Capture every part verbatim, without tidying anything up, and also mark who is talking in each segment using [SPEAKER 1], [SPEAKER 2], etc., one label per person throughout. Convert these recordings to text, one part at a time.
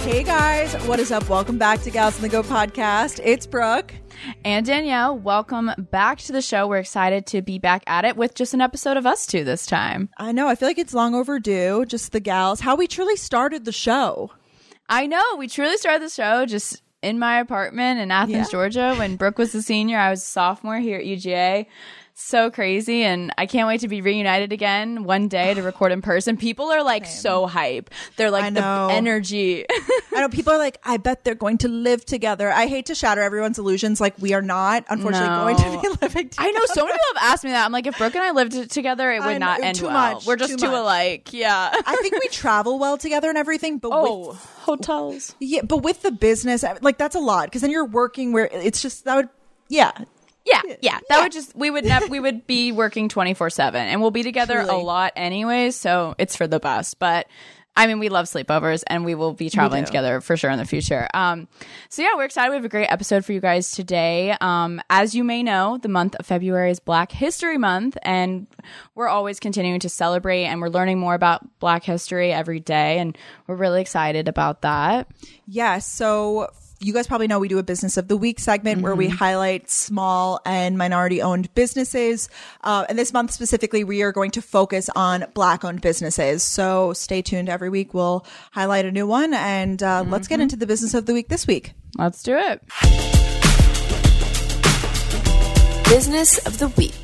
[SPEAKER 1] Hey guys, what is up? Welcome back to Gals on the Go podcast. It's Brooke.
[SPEAKER 2] And Danielle, welcome back to the show. We're excited to be back at it with just an episode of us two this time.
[SPEAKER 1] I know, I feel like it's long overdue, just the gals. How we truly started the show.
[SPEAKER 2] I know, we truly started the show just in my apartment in Athens,
[SPEAKER 1] Yeah.
[SPEAKER 2] Georgia. When Brooke was a senior, I was a sophomore here at U G A. So crazy, and I can't wait to be reunited again one day to record in person. People are like
[SPEAKER 1] Same.
[SPEAKER 2] so hype. They're like
[SPEAKER 1] I
[SPEAKER 2] the
[SPEAKER 1] know.
[SPEAKER 2] energy.
[SPEAKER 1] I know people are like, I bet they're going to live together. I hate to shatter everyone's illusions. Like, we are not, unfortunately,
[SPEAKER 2] No.
[SPEAKER 1] going to be living together.
[SPEAKER 2] I know so many people have asked me that. I'm like, if Brooke and I lived t- together, it would
[SPEAKER 1] I know,
[SPEAKER 2] not end
[SPEAKER 1] too
[SPEAKER 2] well.
[SPEAKER 1] much,
[SPEAKER 2] We're just
[SPEAKER 1] too
[SPEAKER 2] too,
[SPEAKER 1] much.
[SPEAKER 2] alike. Yeah.
[SPEAKER 1] I think we travel well together and everything, but
[SPEAKER 2] oh,
[SPEAKER 1] with
[SPEAKER 2] hotels.
[SPEAKER 1] yeah, but with the business, like that's a lot because then you're working where it's just that would yeah.
[SPEAKER 2] Yeah, yeah. That
[SPEAKER 1] Yeah.
[SPEAKER 2] would just we would never we would be working twenty-four seven, and we'll be together
[SPEAKER 1] Truly.
[SPEAKER 2] a lot anyways, so it's for the best. But I mean, we love sleepovers, and we will be traveling
[SPEAKER 1] do.
[SPEAKER 2] together for sure in the future. Um, so yeah, we're excited. We have a great episode for you guys today. Um, as you may know, the month of February is Black History Month, and we're always continuing to celebrate, and we're learning more about Black history every day, and we're really excited about that.
[SPEAKER 1] Yeah, so you guys probably know we do a Business of the Week segment mm-hmm. where we highlight small and minority-owned businesses. Uh, and this month specifically, we are going to focus on Black-owned businesses. So stay tuned. Every week, we'll highlight a new one. And uh, mm-hmm. let's get into the Business of the Week this week.
[SPEAKER 2] Let's do it.
[SPEAKER 3] Business of the Week.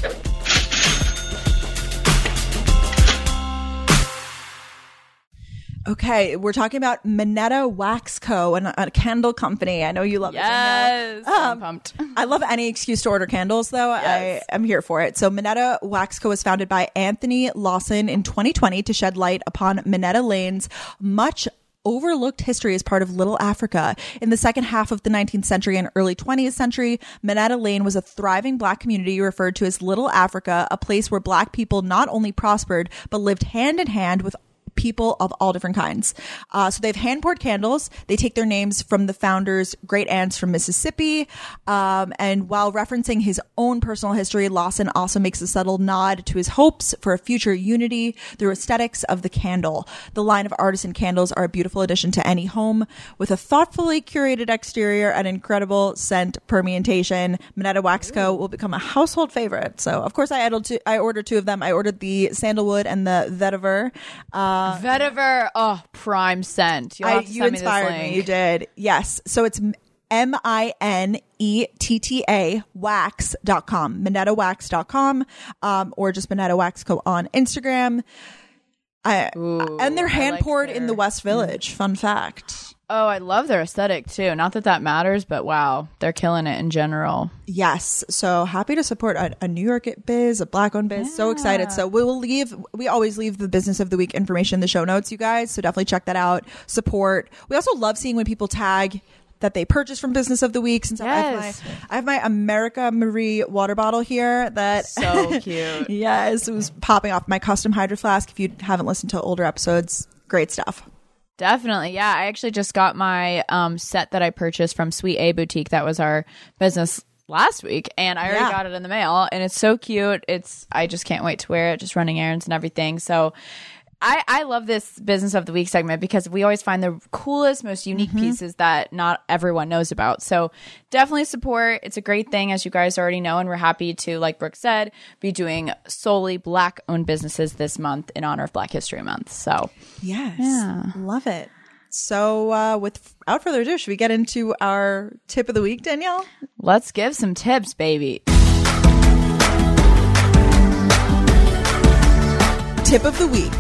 [SPEAKER 1] Okay, we're talking about Minetta Wax Co., and a candle company. I know you love it.
[SPEAKER 2] Yes,
[SPEAKER 1] Danielle.
[SPEAKER 2] I'm
[SPEAKER 1] Um,
[SPEAKER 2] pumped.
[SPEAKER 1] I love any excuse to order candles, though.
[SPEAKER 2] Yes.
[SPEAKER 1] I am here for it. So Minetta Wax Co. was founded by Anthony Lawson in twenty twenty to shed light upon Minetta Lane's much overlooked history as part of Little Africa. In the second half of the nineteenth century and early twentieth century, Minetta Lane was a thriving Black community referred to as Little Africa, a place where Black people not only prospered, but lived hand in hand with people of all different kinds. Uh, so they have hand-poured candles. They take their names from the founder's great aunts from Mississippi. Um, and while referencing his own personal history, Lawson also makes a subtle nod to his hopes for a future unity through aesthetics of the candle. The line of artisan candles are a beautiful addition to any home with a thoughtfully curated exterior and incredible scent permutation. Minetta Wax Co. will become a household favorite. So, of course, I ordered two, I ordered two of them. I ordered the sandalwood and the vetiver. Uh,
[SPEAKER 2] Vetiver, oh, prime scent. You'll
[SPEAKER 1] I,
[SPEAKER 2] have to
[SPEAKER 1] you
[SPEAKER 2] send me this
[SPEAKER 1] inspired
[SPEAKER 2] link.
[SPEAKER 1] me. You did. Yes. So it's M I N E T T A wax dot com, minetta wax dot com, um, or just Minetta Wax Co. on Instagram. I,
[SPEAKER 2] Ooh,
[SPEAKER 1] and they're
[SPEAKER 2] I
[SPEAKER 1] hand
[SPEAKER 2] like
[SPEAKER 1] poured
[SPEAKER 2] their-
[SPEAKER 1] in the West Village. Fun fact.
[SPEAKER 2] Oh, I love their aesthetic too. Not that that matters, but wow, they're killing it in general.
[SPEAKER 1] Yes. So happy to support a, a New York biz, a Black owned biz. Yeah. So excited. So we will leave, we always leave the Business of the Week information in the show notes, you guys. So definitely check that out. Support. We also love seeing when people tag that they purchase from Business of the Week. Since
[SPEAKER 2] Yes.
[SPEAKER 1] I have my, I have my America Marie water bottle here that
[SPEAKER 2] So cute.
[SPEAKER 1] yes, it was popping off my custom Hydro Flask. If you haven't listened to older episodes, great stuff.
[SPEAKER 2] Definitely. Yeah. I actually just got my um, set that I purchased from Sweet A Boutique. That was our business last week, and I already
[SPEAKER 1] Yeah.
[SPEAKER 2] got it in the mail, and it's so cute. It's I just can't wait to wear it, just running errands and everything. So I, I love this Business of the Week segment because we always find the coolest, most unique mm-hmm. pieces that not everyone knows about. So definitely support. It's a great thing, as you guys already know, and we're happy to, like Brooke said, be doing solely Black-owned businesses this month in honor of Black History Month. So
[SPEAKER 1] yes,
[SPEAKER 2] yeah.
[SPEAKER 1] Love it. So uh, without further ado, should we get into our tip of the week, Danielle?
[SPEAKER 2] Let's give some tips, baby.
[SPEAKER 1] Tip of the week.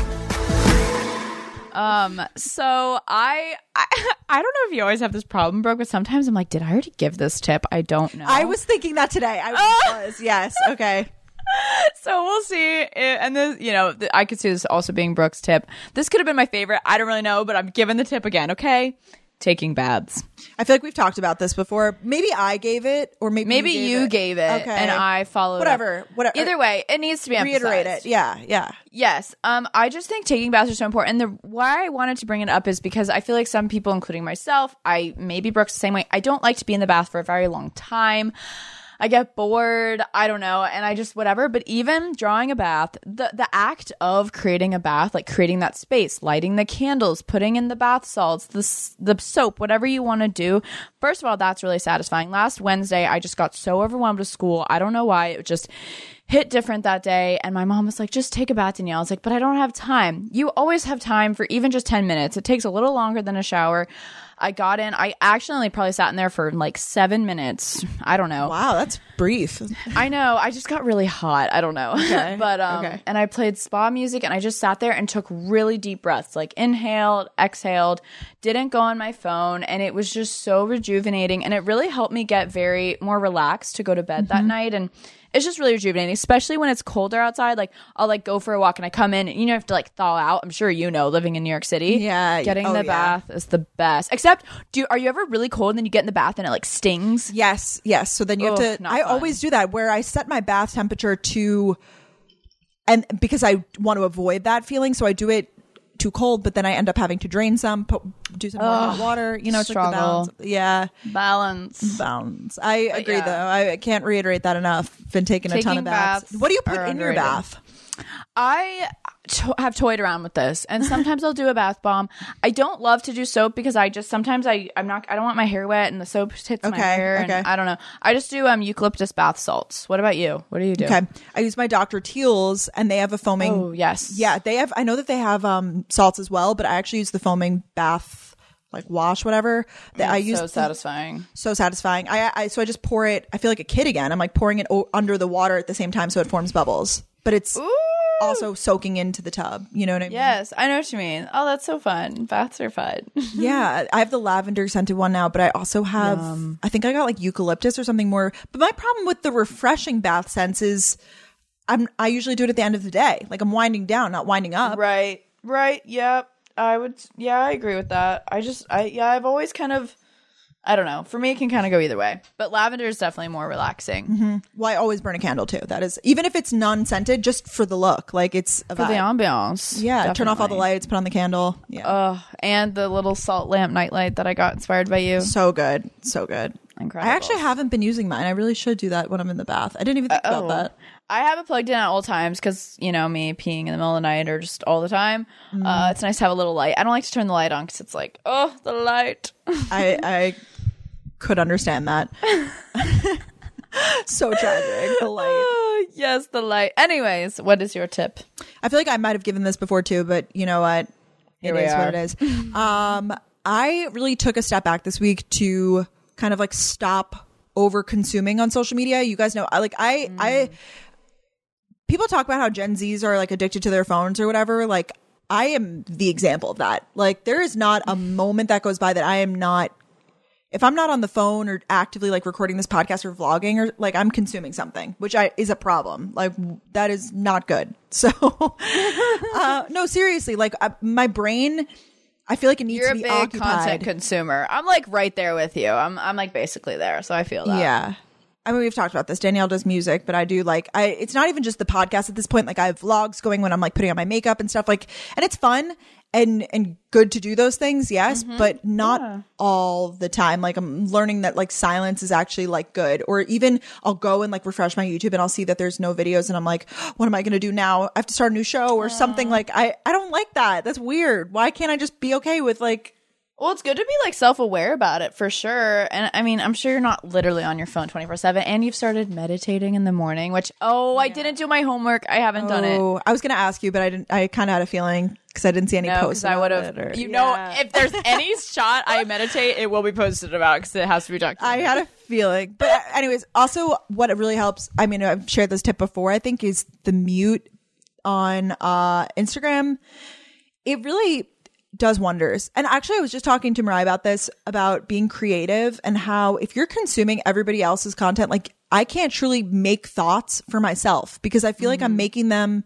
[SPEAKER 2] Um, so I, I, I don't know if you always have this problem, Brooke, but sometimes I'm like, did I already give this tip? I don't know.
[SPEAKER 1] I was thinking that today. I was, yes. Okay.
[SPEAKER 2] So we'll see. And this, you know, I could see this also being Brooke's tip. This could have been my favorite. I don't really know, but I'm giving the tip again. Okay. Taking baths.
[SPEAKER 1] I feel like we've talked about this before. Maybe I gave it, or maybe
[SPEAKER 2] maybe
[SPEAKER 1] you gave
[SPEAKER 2] you
[SPEAKER 1] it.
[SPEAKER 2] gave it,
[SPEAKER 1] okay.
[SPEAKER 2] and I followed.
[SPEAKER 1] Whatever.
[SPEAKER 2] Up.
[SPEAKER 1] Whatever.
[SPEAKER 2] Either way, it needs to be emphasized.
[SPEAKER 1] Reiterate it. Yeah. Yeah.
[SPEAKER 2] Yes. Um. I just think taking baths are so important, and the why I wanted to bring it up is because I feel like some people, including myself, I maybe Brooke's the same way. I don't like to be in the bath for a very long time. I get bored. I don't know. And I just whatever. But even drawing a bath, the, the act of creating a bath, like creating that space, lighting the candles, putting in the bath salts, the, the soap, whatever you want to do. First of all, that's really satisfying. Last Wednesday, I just got so overwhelmed with school. I don't know why. It just hit different that day. And my mom was like, just take a bath, Danielle. I was like, but I don't have time. You always have time for even just ten minutes. It takes a little longer than a shower. I got in. I accidentally probably sat in there for like seven minutes. I don't know.
[SPEAKER 1] Wow, that's brief.
[SPEAKER 2] I know. I just got really hot. I don't know.
[SPEAKER 1] Okay.
[SPEAKER 2] but um,
[SPEAKER 1] okay.
[SPEAKER 2] And I played spa music, and I just sat there and took really deep breaths, like inhaled, exhaled, didn't go on my phone, and it was just so rejuvenating. And it really helped me get very more relaxed to go to bed mm-hmm. that night. And it's just really rejuvenating, especially when it's colder outside. Like I'll like go for a walk and I come in and you know, have to like thaw out. I'm sure you know, living in New York City.
[SPEAKER 1] Yeah.
[SPEAKER 2] Getting
[SPEAKER 1] oh,
[SPEAKER 2] the
[SPEAKER 1] yeah.
[SPEAKER 2] bath is the best. Except, do are you ever really cold and then you get in the bath and it like stings?
[SPEAKER 1] Yes. Yes. So then you
[SPEAKER 2] Ugh,
[SPEAKER 1] have to, I
[SPEAKER 2] fun.
[SPEAKER 1] always do that where I set my bath temperature to, and because I want to avoid that feeling. So I do it too cold, but then I end up having to drain some, po- do some more hot water. You know, it's like the balance. Yeah.
[SPEAKER 2] Balance.
[SPEAKER 1] Balance. I
[SPEAKER 2] But
[SPEAKER 1] agree
[SPEAKER 2] yeah.
[SPEAKER 1] though. I can't reiterate that enough. Been taking,
[SPEAKER 2] Taking
[SPEAKER 1] a ton of baths.
[SPEAKER 2] baths
[SPEAKER 1] What do you put
[SPEAKER 2] are
[SPEAKER 1] in your
[SPEAKER 2] underrated.
[SPEAKER 1] bath?
[SPEAKER 2] I to- have toyed around with this, and sometimes I'll do a bath bomb. I don't love to do soap because I just sometimes I I'm not I don't want my hair wet and the soap hits my
[SPEAKER 1] Okay,
[SPEAKER 2] hair.
[SPEAKER 1] okay.
[SPEAKER 2] And I don't know. I just do um eucalyptus bath salts. What about you? What do you do?
[SPEAKER 1] Okay. I use my Doctor Teal's and they have a foaming.
[SPEAKER 2] Oh yes.
[SPEAKER 1] Yeah, they have. I know that they have um salts as well, but I actually use the foaming bath like wash, whatever. That I use
[SPEAKER 2] so satisfying.
[SPEAKER 1] so satisfying. I, I so I just pour it. I feel like a kid again. I'm like pouring it o- under the water at the same time, so it forms bubbles. But it's
[SPEAKER 2] Ooh.
[SPEAKER 1] also soaking into the tub. You know what I mean?
[SPEAKER 2] Yes, I know what you mean. Oh, that's so fun. Baths are fun.
[SPEAKER 1] Yeah, I have the lavender scented one now, but I also have.
[SPEAKER 2] Yum.
[SPEAKER 1] I think I got like eucalyptus or something more. But my problem with the refreshing bath scents is, I'm I usually do it at the end of the day. Like I'm winding down, not winding up.
[SPEAKER 2] Right. Right. Yep. I would. Yeah, I agree with that. I just. I yeah. I've always kind of. I don't know. For me, it can kind of go either way. But lavender is definitely more relaxing.
[SPEAKER 1] Mm-hmm. Well, I always burn a candle too. That is, even if it's non-scented, just for the look. Like it's a
[SPEAKER 2] For
[SPEAKER 1] vibe.
[SPEAKER 2] the ambiance.
[SPEAKER 1] Yeah,
[SPEAKER 2] definitely.
[SPEAKER 1] turn off all the lights, put on the candle. Yeah,
[SPEAKER 2] Oh, and the little salt lamp nightlight that I got inspired by you.
[SPEAKER 1] so good, so good.
[SPEAKER 2] Incredible.
[SPEAKER 1] I actually haven't been using mine. I really should do that when I'm in the bath. I didn't even think
[SPEAKER 2] Uh,
[SPEAKER 1] about
[SPEAKER 2] oh.
[SPEAKER 1] that.
[SPEAKER 2] I have it plugged in at all times because, you know, me peeing in the middle of the night or just all the time. Uh, it's nice to have a little light. I don't like to turn the light on because it's like, oh, the light.
[SPEAKER 1] I I could understand that. So tragic. The light.
[SPEAKER 2] Oh, yes, the light. Anyways, what is your tip?
[SPEAKER 1] I feel like I might have given this before too, but you know what?
[SPEAKER 2] Here
[SPEAKER 1] it
[SPEAKER 2] we
[SPEAKER 1] is
[SPEAKER 2] are.
[SPEAKER 1] what it is. Um, I really took a step back this week to kind of like stop over consuming on social media. You guys know, I like I
[SPEAKER 2] Mm.
[SPEAKER 1] I people talk about how Gen Zs are like addicted to their phones or whatever. Like I am the example of that. Like there is not a moment that goes by that I am not, if I'm not on the phone or actively like recording this podcast or vlogging or like I'm consuming something, which I is a problem. Like that is not good. So, uh, no, seriously, like uh, my brain, I feel like it needs
[SPEAKER 2] You're
[SPEAKER 1] to
[SPEAKER 2] a
[SPEAKER 1] be
[SPEAKER 2] big
[SPEAKER 1] occupied.
[SPEAKER 2] content consumer. I'm like right there with you. I'm I'm like basically there, so I feel that.
[SPEAKER 1] Yeah. I mean, we've talked about this. Danielle does music, but I do like, I, it's not even just the podcast at this point. Like I have vlogs going when I'm like putting on my makeup and stuff like, and it's fun and, and good to do those things. Yes.
[SPEAKER 2] Mm-hmm.
[SPEAKER 1] But not all the time. Like I'm learning that like silence is actually like good, or even I'll go and like refresh my YouTube and I'll see that there's no videos and I'm like, what am I going to do now? I have to start a new show or something. Like I, I don't like that. That's weird. Why can't I just be okay with like,
[SPEAKER 2] Well, it's good to be like self-aware about it for sure. And I mean, I'm sure you're not literally on your phone twenty-four seven and you've started meditating in the morning, which, oh, I didn't do my homework. I haven't done it.
[SPEAKER 1] oh, I was going to ask you, but I didn't, I kind of had a feeling because I didn't see any
[SPEAKER 2] No,
[SPEAKER 1] posts.
[SPEAKER 2] because I
[SPEAKER 1] about
[SPEAKER 2] would
[SPEAKER 1] it
[SPEAKER 2] have,
[SPEAKER 1] or-
[SPEAKER 2] you
[SPEAKER 1] Yeah.
[SPEAKER 2] know, if there's any shot I meditate, it will be posted about because it has to be
[SPEAKER 1] I
[SPEAKER 2] documented.
[SPEAKER 1] had a feeling. But uh, anyways, also what it really helps, I mean, I've shared this tip before, I think, is the mute on uh, Instagram. It really does wonders. And actually, I was just talking to Mariah about this, about being creative and how if you're consuming everybody else's content, like I can't truly make thoughts for myself because I feel like I'm making them.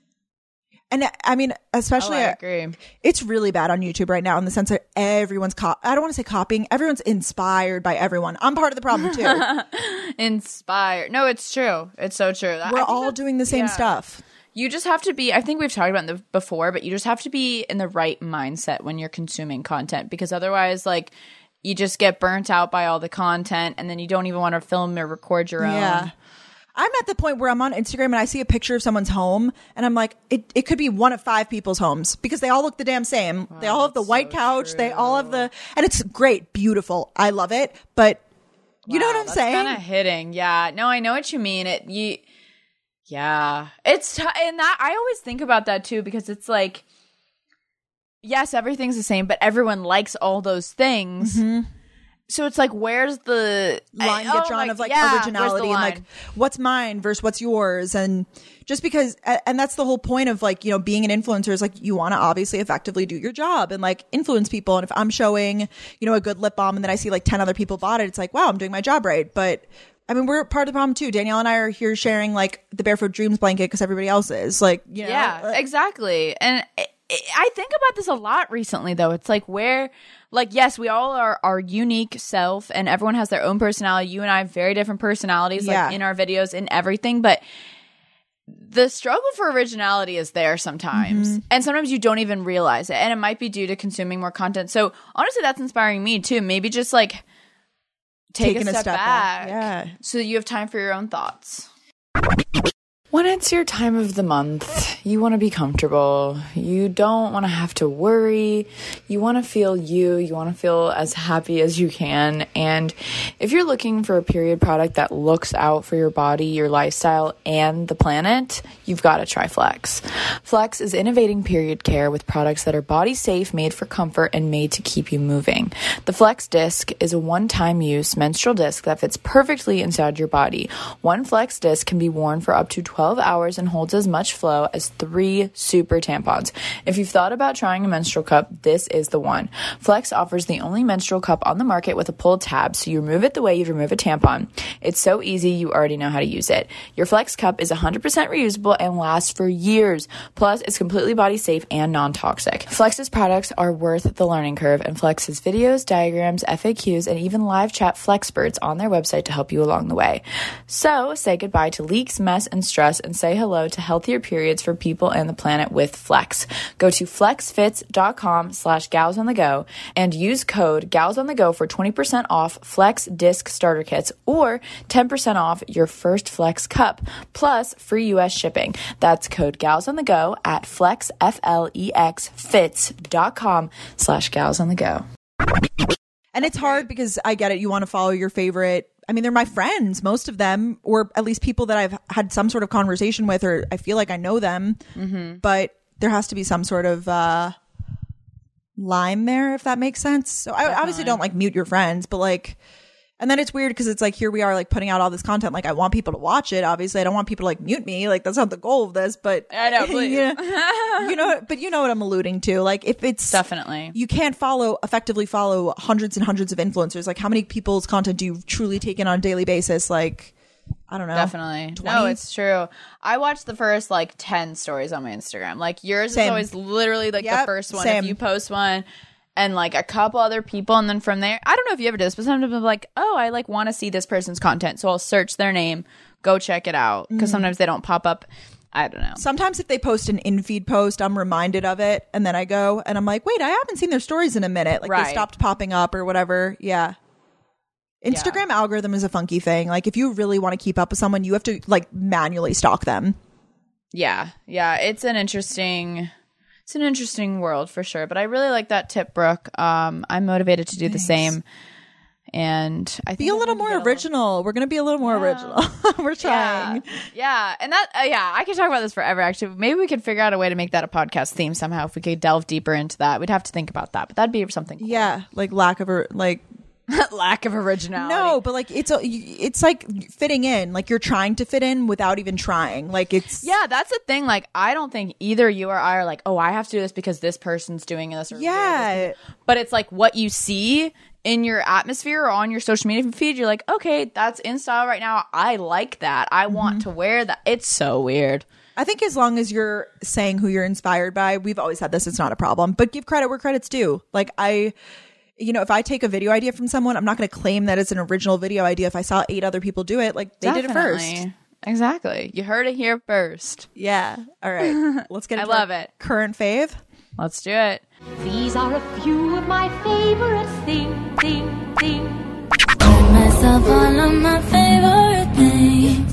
[SPEAKER 1] And I mean, especially,
[SPEAKER 2] Oh, I agree.
[SPEAKER 1] it's really bad on YouTube right now in the sense that everyone's co- I don't want to say copying. Everyone's inspired by everyone. I'm part of the problem too.
[SPEAKER 2] Inspired. No, it's true. It's so true. I
[SPEAKER 1] We're
[SPEAKER 2] think
[SPEAKER 1] all
[SPEAKER 2] that's-
[SPEAKER 1] doing the same
[SPEAKER 2] yeah.
[SPEAKER 1] stuff.
[SPEAKER 2] You just have to be, I think we've talked about it before, but you just have to be in the right mindset when you're consuming content because otherwise, like, you just get burnt out by all the content, and then you don't even want to film or record your own.
[SPEAKER 1] Yeah. I'm at the point where I'm on Instagram and I see a picture of someone's home and I'm like, it, it could be one of five people's homes because they all look the damn same. Wow, they all have the white so couch. True. They all have the, and it's great, beautiful. I love it. But you wow, know what I'm
[SPEAKER 2] that's
[SPEAKER 1] saying?
[SPEAKER 2] Kind of hitting. Yeah. No, I know what you mean. It, you, yeah, it's, t- and that, I always think about that too, because it's like, yes, everything's the same, but everyone likes all those things. Mm-hmm. So it's like, where's the
[SPEAKER 1] line
[SPEAKER 2] I,
[SPEAKER 1] get
[SPEAKER 2] oh
[SPEAKER 1] drawn
[SPEAKER 2] my,
[SPEAKER 1] of like
[SPEAKER 2] yeah,
[SPEAKER 1] originality and like what's mine versus what's yours? And just because, and that's the whole point of like, you know, being an influencer is like, you want to obviously effectively do your job and like influence people. And if I'm showing, you know, a good lip balm and then I see like ten other people bought it, it's like, wow, I'm doing my job right. But I mean, we're part of the problem too. Danielle and I are here sharing like the Barefoot Dreams blanket because everybody else is like, you know,
[SPEAKER 2] yeah, exactly. And it, it, I think about this a lot recently though. It's like where, like, yes, we all are our unique self and everyone has their own personality. You and I have very different personalities, yeah. like in our videos, in everything. But the struggle for originality is there sometimes. Mm-hmm. And sometimes you don't even realize it. And it might be due to consuming more content. So honestly, that's inspiring me too. Maybe just like take Taking a step, a step back, back
[SPEAKER 1] yeah.
[SPEAKER 2] so that you have time for your own thoughts.
[SPEAKER 4] When it's your time of the month, you want to be comfortable. You don't want to have to worry. You want to feel you. You want to feel as happy as you can. And if you're looking for a period product that looks out for your body, your lifestyle, and the planet, you've got to try Flex. Flex is innovating period care with products that are body safe, made for comfort, and made to keep you moving. The Flex disc is a one-time use menstrual disc that fits perfectly inside your body. One Flex disc can be worn for up to twelve hours and holds as much flow as three super tampons. If you've thought about trying a menstrual cup, this is the one. Flex offers the only menstrual cup on the market with a pull tab, so you remove it the way you'd remove a tampon. It's so easy, you already know how to use it. Your Flex cup is one hundred percent reusable and lasts for years. Plus, it's completely body safe and non-toxic. Flex's products are worth the learning curve, and Flex has videos, diagrams, F A Qs, and even live chat Flexperts on their website to help you along the way. So, say goodbye to leaks, mess, and stress, and say hello to healthier periods for people and the planet with Flex. Go to flexfits.com slash gals on the go and use code gals on the go for twenty percent off Flex disc starter kits or ten percent off your first Flex cup plus free U S shipping. That's code gals on the go at flex, F L E X, fits.com slash gals on the go.
[SPEAKER 1] And it's hard because I get it. You want to follow your favorite. I mean, they're my friends, most of them, or at least people that I've had some sort of conversation with, or I feel like I know them. Mm-hmm. But there has to be some sort of uh, line there, if that makes sense. So I obviously don't like mute your friends, but like, and then it's weird because it's like, here we are like putting out all this content. Like I want people to watch it. Obviously I don't want people to like mute me. Like that's not the goal of this, but
[SPEAKER 2] I know, please.
[SPEAKER 1] you know, you know, but you know what I'm alluding to. Like if it's
[SPEAKER 2] definitely,
[SPEAKER 1] you can't follow effectively follow hundreds and hundreds of influencers. Like how many people's content do you truly take in on a daily basis? Like, I don't know.
[SPEAKER 2] Definitely.
[SPEAKER 1] twenty?
[SPEAKER 2] No, it's true. I watched the first like ten stories on my Instagram. Like yours
[SPEAKER 1] Same.
[SPEAKER 2] is always literally like
[SPEAKER 1] Yep,
[SPEAKER 2] the first one.
[SPEAKER 1] same.
[SPEAKER 2] If you post one and like a couple other people, and then from there, I don't know if you ever do this, but sometimes I'm like, oh, I like want to see this person's content. So I'll search their name, go check it out. Because mm. sometimes they don't pop up. I don't know.
[SPEAKER 1] Sometimes if they post an in-feed post, I'm reminded of it. And then I go and I'm like, wait, I haven't seen their stories in a minute. Like
[SPEAKER 2] right.
[SPEAKER 1] they stopped popping up or whatever. Yeah. Instagram yeah. algorithm is a funky thing. Like if you really want to keep up with someone, you have to like manually stalk them.
[SPEAKER 2] Yeah. Yeah. It's an interesting... It's an interesting world for sure, but I really like that tip, Brooke. Um, I'm motivated to do
[SPEAKER 1] Thanks.
[SPEAKER 2] the same, and I think
[SPEAKER 1] be a little more original. Little... We're gonna be a little more yeah. original. We're trying,
[SPEAKER 2] yeah. yeah, and that, uh, yeah, I could talk about this forever. Actually, maybe we could figure out a way to make that a podcast theme somehow. If we could delve deeper into that, we'd have to think about that, but that'd be something. Cool.
[SPEAKER 1] Yeah, like lack of a like.
[SPEAKER 2] lack of originality.
[SPEAKER 1] No, but like it's a, it's like fitting in. Like you're trying to fit in without even trying. Like it's
[SPEAKER 2] yeah, that's the thing. Like I don't think either you or I are like, oh, I have to do this because this person's doing this. Or
[SPEAKER 1] yeah,
[SPEAKER 2] but it's like what you see in your atmosphere or on your social media feed. You're like, okay, that's in style right now. I like that. I mm-hmm. want to wear that. It's so weird.
[SPEAKER 1] I think as long as you're saying who you're inspired by, we've always had this. It's not a problem. But give credit where credit's due. Like I. You know, if I take a video idea from someone, I'm not going to claim that it's an original video idea. If I saw eight other people do it, like they
[SPEAKER 2] Definitely.
[SPEAKER 1] did it first.
[SPEAKER 2] Exactly. You heard it here first.
[SPEAKER 1] Yeah. All right. Let's get into
[SPEAKER 2] I love it.
[SPEAKER 1] Current fave.
[SPEAKER 2] Let's do it.
[SPEAKER 5] These are a few of my favorite things. things. list of all of my favorite things.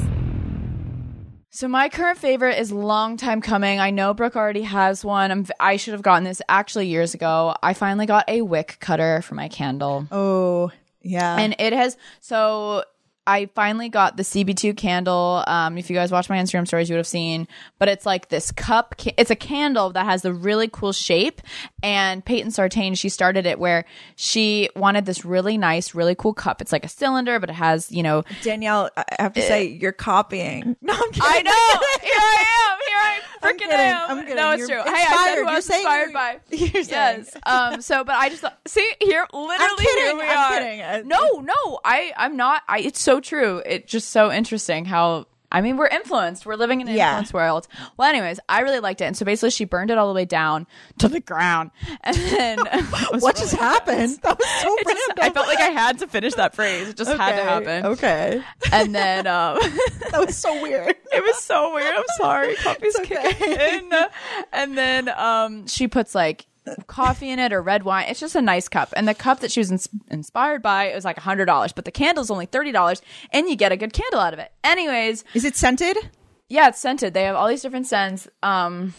[SPEAKER 2] So my current favorite is long time coming. I know Brooke already has one. I'm, I should have gotten this actually years ago. I finally got a wick cutter for my candle.
[SPEAKER 1] Oh, yeah.
[SPEAKER 2] And it has, so I finally got the C B two candle. Um, if you guys watch my Instagram stories, you would have seen. But it's like this cup. Ca- it's a candle that has a really cool shape. And Peyton Sartain, she started it where she wanted this really nice, really cool cup. It's like a cylinder, but it has, you know.
[SPEAKER 1] Danielle, I have to say, you're copying. No, I'm kidding.
[SPEAKER 2] I know. Here I am. Here I
[SPEAKER 1] I'm
[SPEAKER 2] freaking
[SPEAKER 1] kidding.
[SPEAKER 2] am.
[SPEAKER 1] I'm kidding.
[SPEAKER 2] No, it's
[SPEAKER 1] You're
[SPEAKER 2] true. Hey, I said who
[SPEAKER 1] inspired.
[SPEAKER 2] I
[SPEAKER 1] You're
[SPEAKER 2] was
[SPEAKER 1] saying
[SPEAKER 2] inspired
[SPEAKER 1] you're-
[SPEAKER 2] by.
[SPEAKER 1] You're saying.
[SPEAKER 2] Yes. Um. So, but I just thought, see here, literally
[SPEAKER 1] kidding.
[SPEAKER 2] here we
[SPEAKER 1] I'm
[SPEAKER 2] are.
[SPEAKER 1] kidding. I-
[SPEAKER 2] No, no, I, I'm not. I. It's so true. It's just so interesting how. I mean, we're influenced. We're living in an
[SPEAKER 1] Yeah.
[SPEAKER 2] influence world. Well, anyways, I really liked it, and so basically, she burned it all the way down to the ground, and then it was
[SPEAKER 1] What
[SPEAKER 2] really
[SPEAKER 1] just happened?
[SPEAKER 2] nice.
[SPEAKER 1] That was so
[SPEAKER 2] It just-
[SPEAKER 1] random.
[SPEAKER 2] I felt like I had to finish that phrase. It just had to
[SPEAKER 1] Okay.
[SPEAKER 2] happen.
[SPEAKER 1] Okay.
[SPEAKER 2] And then, um,
[SPEAKER 1] That was so weird.
[SPEAKER 2] it was so weird. I'm sorry. Coffee's
[SPEAKER 1] It's okay.
[SPEAKER 2] kicking in. And then um, she puts like coffee in it or red wine. It's just a nice cup. And the cup that she was ins- inspired by, it was like one hundred dollars. But the candle's only thirty dollars. And you get a good candle out of it. Anyways.
[SPEAKER 1] Is it scented?
[SPEAKER 2] Yeah, it's scented. They have all these different scents. Um,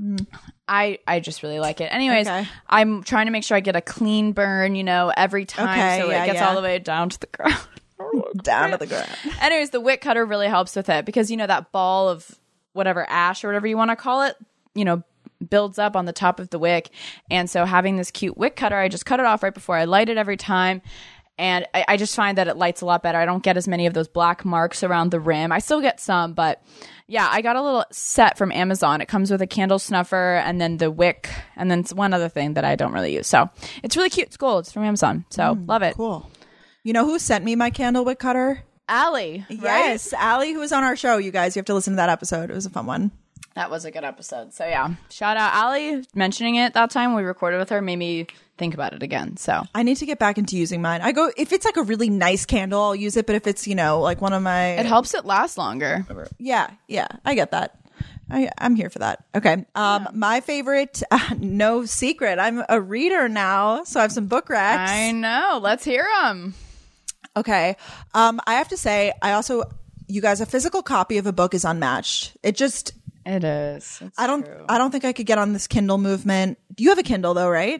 [SPEAKER 2] I I just really like it. Anyways,
[SPEAKER 1] Okay.
[SPEAKER 2] I'm trying to make sure I get a clean burn, you know, every time.
[SPEAKER 1] Okay,
[SPEAKER 2] so
[SPEAKER 1] yeah,
[SPEAKER 2] it gets
[SPEAKER 1] yeah.
[SPEAKER 2] all the way down to the ground.
[SPEAKER 1] Down to the ground.
[SPEAKER 2] Anyways, the wick cutter really helps with it because, you know, that ball of whatever ash or whatever you want to call it, you know, builds up on the top of the wick. And so having this cute wick cutter, I just cut it off right before I light it every time. And I, I just find that it lights a lot better. I don't get as many of those black marks around the rim. I still get some, but yeah, I got a little set from Amazon. It comes with a candle snuffer and then the wick and then it's one other thing that I don't really use. So it's really cute. It's gold. It's from Amazon. So love it.
[SPEAKER 1] Cool. You know who sent me my candle wick cutter?
[SPEAKER 2] Allie, right?
[SPEAKER 1] Yes, Allie, who was on our show. You guys, you have to listen to that episode. It was a fun one.
[SPEAKER 2] That was a good episode. So yeah, shout out Allie. Mentioning it that time we recorded with her made me think about it again. So
[SPEAKER 1] I need to get back into using mine. I go if it's like a really nice candle, I'll use it. But if it's, you know, like one of my,
[SPEAKER 2] it helps it last longer.
[SPEAKER 1] yeah, yeah, I get that. I, I'm here for that. Okay. Um, my favorite, uh, no secret. I'm a reader now, so I have some book recs.
[SPEAKER 2] I know. Let's hear them.
[SPEAKER 1] Okay. Um, I have to say, I also, you guys, a physical copy of a book is unmatched. It just,
[SPEAKER 2] It is. It's
[SPEAKER 1] I don't,
[SPEAKER 2] true.
[SPEAKER 1] I don't think I could get on this Kindle movement. You have a Kindle though, right?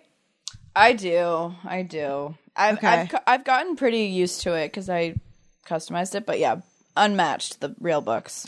[SPEAKER 2] I do. I do. I've
[SPEAKER 1] Okay.
[SPEAKER 2] I've, I've gotten pretty used to it because I customized it. But yeah, unmatched the real books.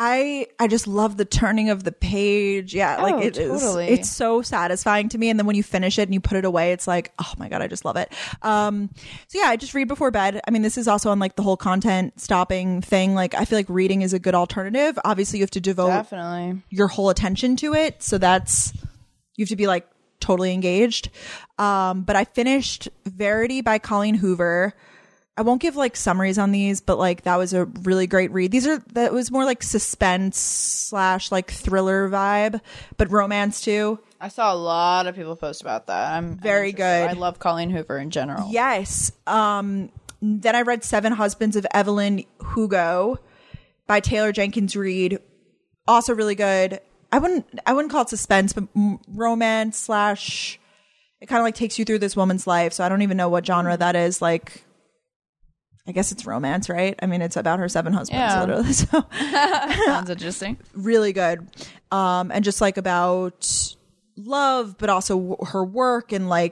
[SPEAKER 1] I I just love the turning of the page. Yeah,
[SPEAKER 2] Oh,
[SPEAKER 1] like it is.
[SPEAKER 2] totally.
[SPEAKER 1] It's so satisfying to me. And then when you finish it and you put it away, it's like, oh my god, I just love it. Um, so yeah, I just read before bed. I mean, this is also on like the whole content stopping thing. Like, I feel like reading is a good alternative. Obviously, you have to devote
[SPEAKER 2] Definitely.
[SPEAKER 1] your whole attention to it. So that's you have to be like totally engaged. Um, but I finished Verity by Colleen Hoover. I won't give like summaries on these, but like that was a really great read. These are that was more like suspense slash like thriller vibe, but romance too.
[SPEAKER 2] I saw a lot of people post about that. I'm
[SPEAKER 1] Very
[SPEAKER 2] I'm interested.
[SPEAKER 1] good.
[SPEAKER 2] I love Colleen Hoover in general.
[SPEAKER 1] Yes. Um, then I read Seven Husbands of Evelyn Hugo by Taylor Jenkins Reid. Also really good. I wouldn't I wouldn't call it suspense, but m- romance slash. It kind of like takes you through this woman's life. So I don't even know what genre that is. Like, I guess it's romance, right? I mean, it's about her seven husbands,
[SPEAKER 2] Yeah.
[SPEAKER 1] literally. So
[SPEAKER 2] Sounds interesting.
[SPEAKER 1] really good. Um, and just like about love, but also w- her work and like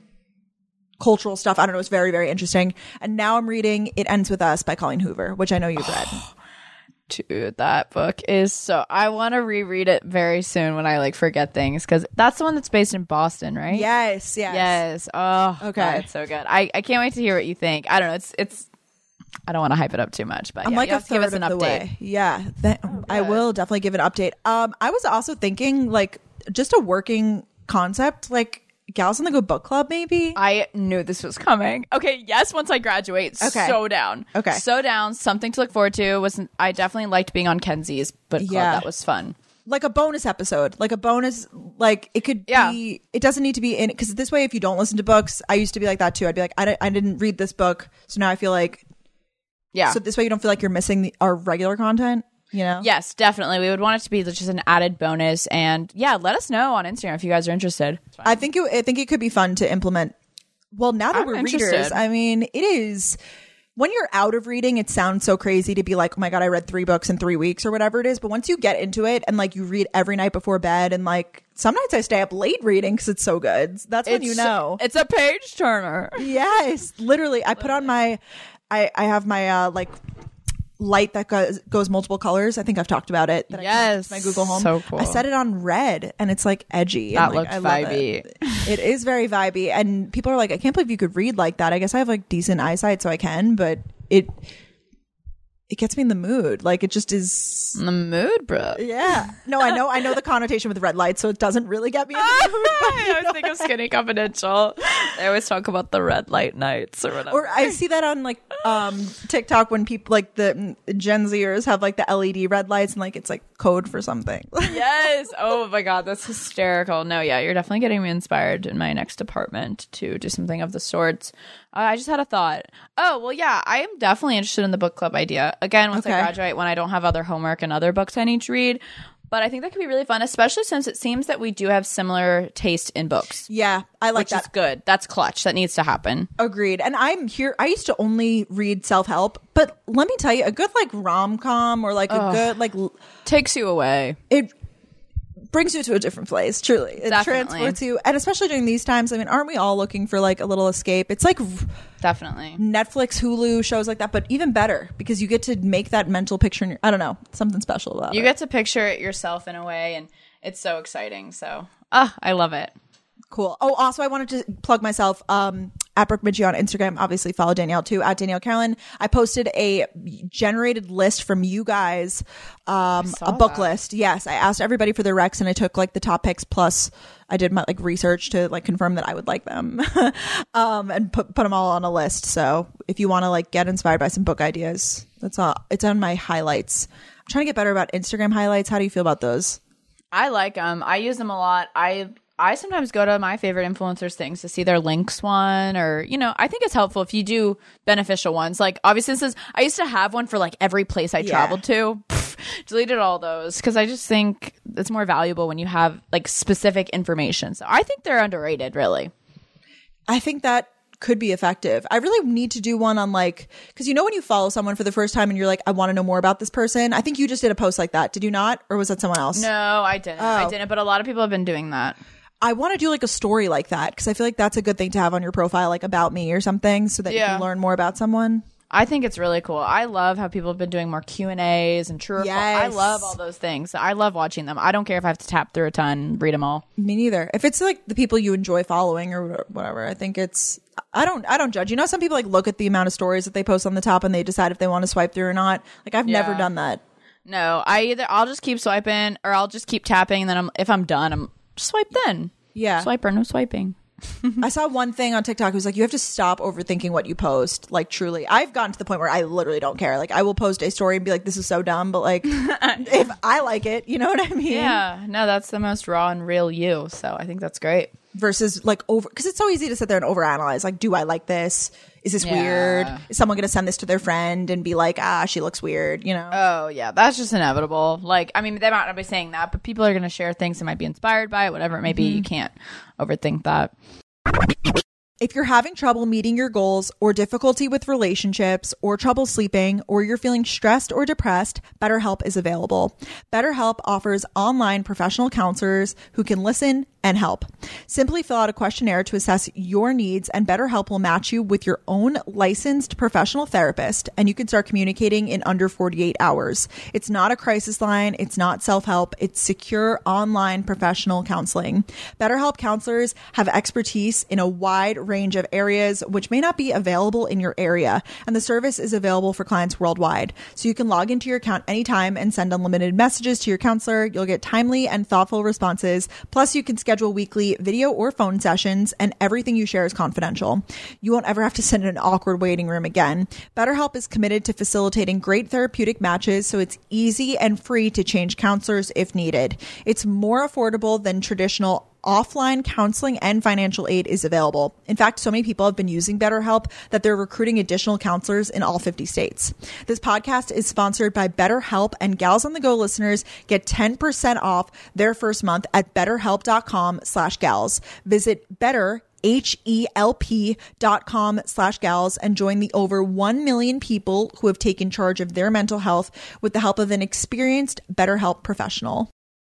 [SPEAKER 1] cultural stuff. I don't know. It's very, very interesting. And now I'm reading It Ends With Us by Colleen Hoover, which I know you've read.
[SPEAKER 2] Dude, that book is so. I want to reread it very soon when I like forget things because that's the one that's based in Boston, right?
[SPEAKER 1] Yes, yes.
[SPEAKER 2] Yes. Oh,
[SPEAKER 1] Okay.
[SPEAKER 2] God, it's so good. I, I can't wait to hear what you think. I don't know. It's it's. I don't want to hype it up too much, but
[SPEAKER 1] I'm
[SPEAKER 2] yeah,
[SPEAKER 1] like
[SPEAKER 2] you
[SPEAKER 1] a
[SPEAKER 2] have to give
[SPEAKER 1] third
[SPEAKER 2] us an
[SPEAKER 1] of the
[SPEAKER 2] update.
[SPEAKER 1] way. Yeah, th- I will definitely give an update. Um, I was also thinking like just a working concept, like Gals in the Good Book Club, maybe.
[SPEAKER 2] I knew this was coming. Okay, yes, once I graduate,
[SPEAKER 1] Okay.
[SPEAKER 2] so down.
[SPEAKER 1] Okay.
[SPEAKER 2] So down, something to look forward to. Wasn't I definitely liked being on Kenzie's book club.
[SPEAKER 1] Yeah.
[SPEAKER 2] That was fun.
[SPEAKER 1] Like a bonus episode, like a bonus, like it could
[SPEAKER 2] Yeah.
[SPEAKER 1] be, it doesn't need to be in, because this way, if you don't listen to books, I used to be like that too. I'd be like, I, di- I didn't read this book. So now I feel like,
[SPEAKER 2] Yeah.
[SPEAKER 1] so this way you don't feel like you're missing the, our regular content, you know?
[SPEAKER 2] Yes, definitely. We would want it to be just an added bonus. And yeah, let us know on Instagram if you guys are interested.
[SPEAKER 1] I think it, I think it could be fun to implement. Well, now that
[SPEAKER 2] I'm
[SPEAKER 1] we're
[SPEAKER 2] interested.
[SPEAKER 1] readers, I mean, it is, when you're out of reading, it sounds so crazy to be like, oh my God, I read three books in three weeks or whatever it is. But once you get into it and like you read every night before bed, and like some nights I stay up late reading because it's so good. That's when
[SPEAKER 2] It's-
[SPEAKER 1] you know.
[SPEAKER 2] It's a page turner.
[SPEAKER 1] Yes, literally. I put on my, I, I have my uh, like light that goes, goes multiple colors. I think I've talked about it. That I connect
[SPEAKER 2] Yes.
[SPEAKER 1] to my Google Home.
[SPEAKER 2] So cool.
[SPEAKER 1] I set it on red and it's like edgy.
[SPEAKER 2] That
[SPEAKER 1] and, like,
[SPEAKER 2] looks
[SPEAKER 1] I love
[SPEAKER 2] vibey.
[SPEAKER 1] It. It is very vibey. And people are like, I can't believe you could read like that. I guess I have like decent eyesight, so I can, but it, it gets me in the mood. Like it just is.
[SPEAKER 2] In the mood, bro.
[SPEAKER 1] Yeah. No, I know. I know the connotation with red light, so it doesn't really get me in the mood. But
[SPEAKER 2] I always think of Skinny Confidential. They always talk about the red light nights or whatever.
[SPEAKER 1] Or I see that on like um TikTok when people like the Gen Zers have like the L E D red lights and like it's like code for something.
[SPEAKER 2] Yes. Oh my God, that's hysterical. No, yeah, you're definitely getting me inspired in my next department to do something of the sorts. Uh, I just had a thought. Oh, well, yeah, I am definitely interested in the book club idea. Again, once
[SPEAKER 1] Okay.
[SPEAKER 2] I graduate, when I don't have other homework and other books I need to read. But I think that could be really fun, especially since it seems that we do have similar taste in books.
[SPEAKER 1] Yeah, I like
[SPEAKER 2] Which
[SPEAKER 1] that.
[SPEAKER 2] is good. That's clutch. That needs to happen.
[SPEAKER 1] Agreed. And I'm here. I used to only read self help, but let me tell you, a good like rom com or like a good like l-
[SPEAKER 2] Takes you away.
[SPEAKER 1] it brings you to a different place. Truly, it
[SPEAKER 2] Definitely.
[SPEAKER 1] transports you. And especially during these times, I mean, aren't we all looking for like a little escape? It's like
[SPEAKER 2] Definitely.
[SPEAKER 1] Netflix, Hulu shows like that, but even better because you get to make that mental picture. In your, I don't know, something special about
[SPEAKER 2] You
[SPEAKER 1] it.
[SPEAKER 2] get to picture it yourself in a way, and it's so exciting. So, ah, I love it.
[SPEAKER 1] Cool. Oh, also, I wanted to plug myself. Um, at Brooke Midgie on Instagram. Obviously, follow Danielle too at Danielle Carolyn. I posted a generated list from you guys, um, a book
[SPEAKER 2] that.
[SPEAKER 1] list. Yes, I asked everybody for their recs, and I took like the top picks. Plus, I did my like research to like confirm that I would like them, um, and put put them all on a list. So if you want to like get inspired by some book ideas, that's all. It's on my highlights. I'm trying to get better about Instagram highlights. How do you feel about those?
[SPEAKER 2] I like them. I use them a lot. I I sometimes go to my favorite influencers' things to see their links one, or, you know, I think it's helpful if you do beneficial ones. Like, obviously, this is, I used to have one for like every place I
[SPEAKER 1] Yeah.
[SPEAKER 2] traveled to. Pff, deleted all those because I just think it's more valuable when you have like specific information. So I think they're underrated, really.
[SPEAKER 1] I think that could be effective. I really need to do one on like, because you know when you follow someone for the first time and you're like, I want to know more about this person. I think you just did a post like that. Did you not? Or was that someone else?
[SPEAKER 2] No, I didn't. I
[SPEAKER 1] Oh.
[SPEAKER 2] didn't. But a lot of people have been doing that.
[SPEAKER 1] I want to do like a story like that because I feel like that's a good thing to have on your profile, like about me or something, so that you
[SPEAKER 2] Yeah.
[SPEAKER 1] can learn more about someone.
[SPEAKER 2] I think it's really cool. I love how people have been doing more Q and A's and true or false. I
[SPEAKER 1] Yes.
[SPEAKER 2] love all those things. I love watching them. I don't care if I have to tap through a ton and read them all.
[SPEAKER 1] Me neither. If it's like the people you enjoy following or whatever, I think it's. I don't. I don't judge. You know, some people like look at the amount of stories that they post on the top and they decide if they want to swipe through or not. Like I've never
[SPEAKER 2] Yeah.
[SPEAKER 1] done that.
[SPEAKER 2] No, I either I'll just keep swiping or I'll just keep tapping. And then I'm, if I'm done, I'm swipe then.
[SPEAKER 1] Yeah.
[SPEAKER 2] Swipe or no swiping.
[SPEAKER 1] I saw one thing on TikTok. It was like, you have to stop overthinking what you post. Like, truly. I've gotten to the point where I literally don't care. Like, I will post a story and be like, this is so dumb. But, like, if I like it, you know what I mean?
[SPEAKER 2] Yeah, no, that's the most raw and real you. So I think that's great.
[SPEAKER 1] Versus, like, over. Because it's so easy to sit there and overanalyze. Like, do I like this? Is this
[SPEAKER 2] Yeah.
[SPEAKER 1] weird? Is someone going to send this to their friend and be like, ah, she looks weird, you know?
[SPEAKER 2] Oh, yeah, that's just inevitable. Like, I mean, they might not be saying that, but people are going to share things that might be inspired by it, whatever it may be. You can't overthink that.
[SPEAKER 1] If you're having trouble meeting your goals or difficulty with relationships or trouble sleeping or you're feeling stressed or depressed, BetterHelp is available. BetterHelp offers online professional counselors who can listen and help. Simply fill out a questionnaire to assess your needs and BetterHelp will match you with your own licensed professional therapist and you can start communicating in under forty-eight hours. It's not a crisis line. It's not self-help. It's secure online professional counseling. BetterHelp counselors have expertise in a wide range of areas which may not be available in your area, and the service is available for clients worldwide. So you can log into your account anytime and send unlimited messages to your counselor. You'll get timely and thoughtful responses. Plus, you can schedule weekly video or phone sessions, and everything you share is confidential. You won't ever have to sit in an awkward waiting room again. BetterHelp is committed to facilitating great therapeutic matches, so it's easy and free to change counselors if needed. It's more affordable than traditional offline counseling, and financial aid is available. In fact, so many people have been using BetterHelp that they're recruiting additional counselors in all fifty states. This podcast is sponsored by BetterHelp, and Gals on the Go listeners get ten percent off their first month at betterhelp.com slash gals. Visit better H-E-L-P dot com slash gals and join the over one million people who have taken charge of their mental health with the help of an experienced BetterHelp professional.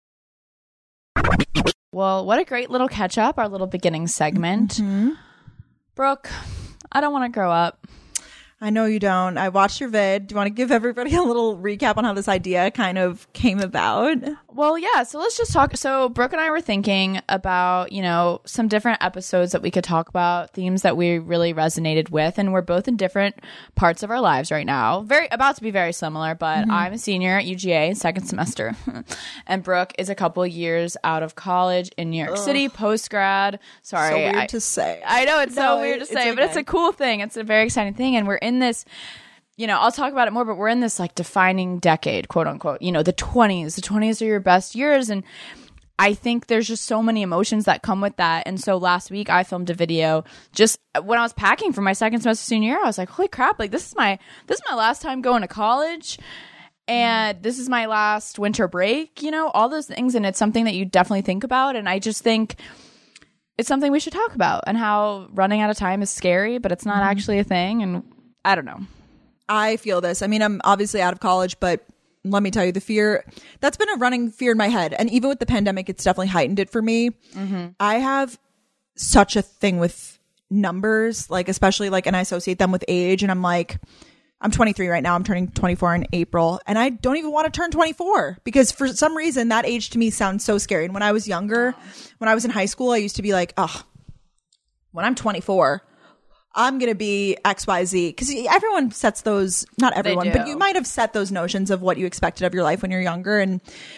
[SPEAKER 2] Well, what a great little catch up, our little beginning segment.
[SPEAKER 1] Mm-hmm.
[SPEAKER 2] Brooke, I don't want to grow up.
[SPEAKER 1] I know you don't. I watched your vid. Do you want to give everybody a little recap on how this idea kind of came about?
[SPEAKER 2] Well, yeah. So let's just talk. So Brooke and I were thinking about, you know, some different episodes that we could talk about, themes that we really resonated with. And we're both in different parts of our lives right now. Very about to be very similar, but mm-hmm. I'm a senior at U G A, second semester. And Brooke is a couple years out of college in New York Ugh. City, post-grad. Sorry.
[SPEAKER 1] So weird
[SPEAKER 2] I,
[SPEAKER 1] to say.
[SPEAKER 2] I know it's
[SPEAKER 1] no,
[SPEAKER 2] so weird to say,
[SPEAKER 1] okay.
[SPEAKER 2] but it's a cool thing. It's a very exciting thing. And we're in this, you know, I'll talk about it more, but we're in this like defining decade, quote unquote, you know, the twenties. The twenties are your best years. And I think there's just so many emotions that come with that. And so last week I filmed a video just when I was packing for my second semester senior year. I was like, holy crap, like this is my, this is my last time going to college. And this is my last winter break, you know, all those things. And it's something that you definitely think about. And I just think it's something we should talk about, and how running out of time is scary, but it's not mm-hmm. actually a thing. And I don't know.
[SPEAKER 1] I feel this. I mean, I'm obviously out of college, but let me tell you, the fear, that's been a running fear in my head. And even with the pandemic, it's definitely heightened it for me. Mm-hmm. I have such a thing with numbers, like especially like, and I associate them with age. And I'm like, I'm twenty-three right now. I'm turning twenty-four in April. And I don't even want to turn twenty-four because for some reason that age to me sounds so scary. And when I was younger, when I was in high school, I used to be like, oh, when I'm twenty-four, I'm going to be X Y Z. Because everyone sets those, not everyone, but you might have set those notions of what you expected of your life when you're younger. And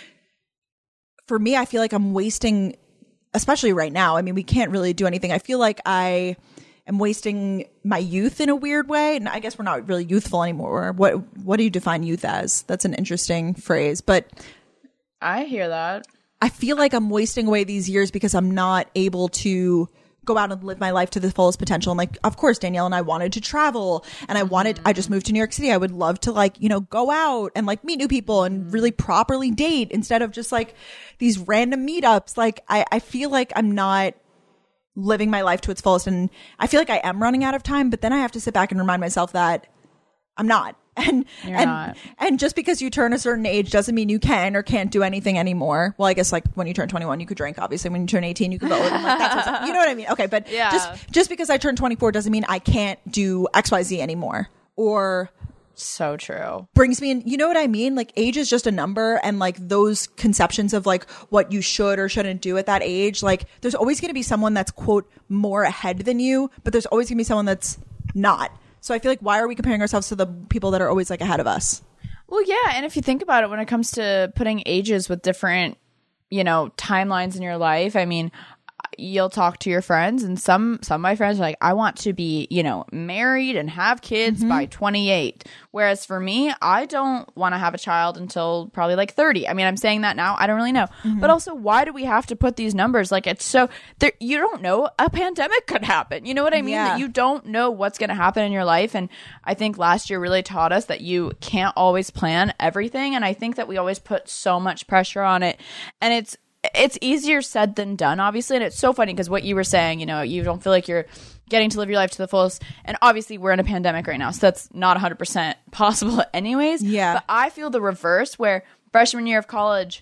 [SPEAKER 1] for me, I feel like I'm wasting, especially right now. I mean, we can't really do anything. I feel like I am wasting my youth in a weird way. And I guess we're not really youthful anymore. What what do you define youth as? That's an interesting phrase. But
[SPEAKER 2] I hear that.
[SPEAKER 1] I feel like I'm wasting away these years because I'm not able to go out and live my life to the fullest potential. And like, of course, Danielle and I wanted to travel, and I wanted, I just moved to New York City. I would love to like, you know, go out and like meet new people and really properly date instead of just like these random meetups. Like, I, I feel like I'm not living my life to its fullest. And I feel like I am running out of time, but then I have to sit back and remind myself that I'm not. And
[SPEAKER 2] You're
[SPEAKER 1] and
[SPEAKER 2] not.
[SPEAKER 1] and just because you turn a certain age doesn't mean you can or can't do anything anymore. Well, I guess like when you turn twenty-one, you could drink. Obviously, when you turn eighteen, you could vote. And like, that's what's, you know what I mean? Okay, but
[SPEAKER 2] Yeah.
[SPEAKER 1] just just because I turned twenty-four doesn't mean I can't do X Y Z anymore. Or
[SPEAKER 2] So true.
[SPEAKER 1] brings me in. You know what I mean? Like age is just a number, and like those conceptions of like what you should or shouldn't do at that age. Like there's always going to be someone that's quote more ahead than you, but there's always going to be someone that's not. So I feel like, why are we comparing ourselves to the people that are always like ahead of us?
[SPEAKER 2] Well, yeah. And if you think about it, when it comes to putting ages with different, you know, timelines in your life, I mean, you'll talk to your friends, and some some of my friends are like, I want to be, you know, married and have kids mm-hmm. by twenty-eight. Whereas for me, I don't want to have a child until probably like thirty. I mean, I'm saying that now. I don't really know. Mm-hmm. But also, why do we have to put these numbers? Like, it's so there, you don't know, a pandemic could happen. You know what I mean?
[SPEAKER 1] Yeah.
[SPEAKER 2] That you don't know what's going to happen in your life. And I think last year really taught us that you can't always plan everything. And I think that we always put so much pressure on it. And it's It's easier said than done, obviously. And it's so funny because what you were saying, you know, you don't feel like you're getting to live your life to the fullest. And obviously we're in a pandemic right now, so that's not one hundred percent possible anyways.
[SPEAKER 1] Yeah.
[SPEAKER 2] But I feel the reverse, where freshman year of college,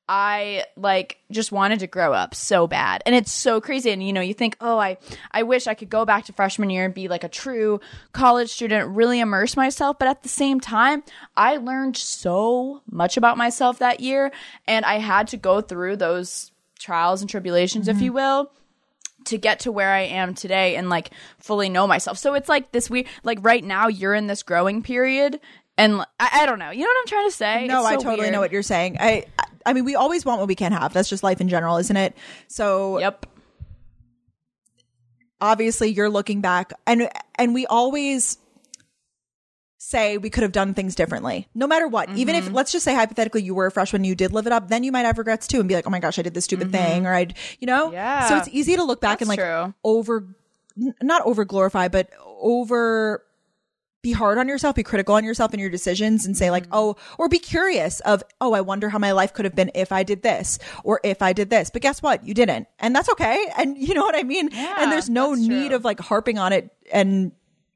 [SPEAKER 2] I like just wanted to grow up so bad. And it's so crazy. And, you know, you think, oh, I, I wish I could go back to freshman year and be like a true college student, really immerse myself. But at the same time, I learned so much about myself that year. And I had to go through those trials and tribulations, mm-hmm. if you will, to get to where I am today and like fully know myself. So it's like this weird, like right now you're in this growing period. And I, I don't know. You know what I'm trying to say?
[SPEAKER 1] No,
[SPEAKER 2] It's so
[SPEAKER 1] I totally
[SPEAKER 2] weird.
[SPEAKER 1] know what you're saying. I, I mean, we always want what we can't have. That's just life in general, isn't it? So,
[SPEAKER 2] Yep.
[SPEAKER 1] obviously, you're looking back, and and we always say we could have done things differently, no matter what. Mm-hmm. Even if, let's just say hypothetically, you were a freshman, you did live it up, then you might have regrets too, and be like, oh my gosh, I did this stupid mm-hmm. thing, or I, you know.
[SPEAKER 2] Yeah.
[SPEAKER 1] So it's easy to look back
[SPEAKER 2] That's
[SPEAKER 1] and like
[SPEAKER 2] true.
[SPEAKER 1] over, not over glorify, but over be hard on yourself, be critical on yourself and your decisions, and say like, oh, or be curious of, oh, I wonder how my life could have been if I did this or if I did this. But guess what? You didn't. And that's okay. And you know what I mean?
[SPEAKER 2] Yeah,
[SPEAKER 1] and there's no need
[SPEAKER 2] true.
[SPEAKER 1] of like harping on it and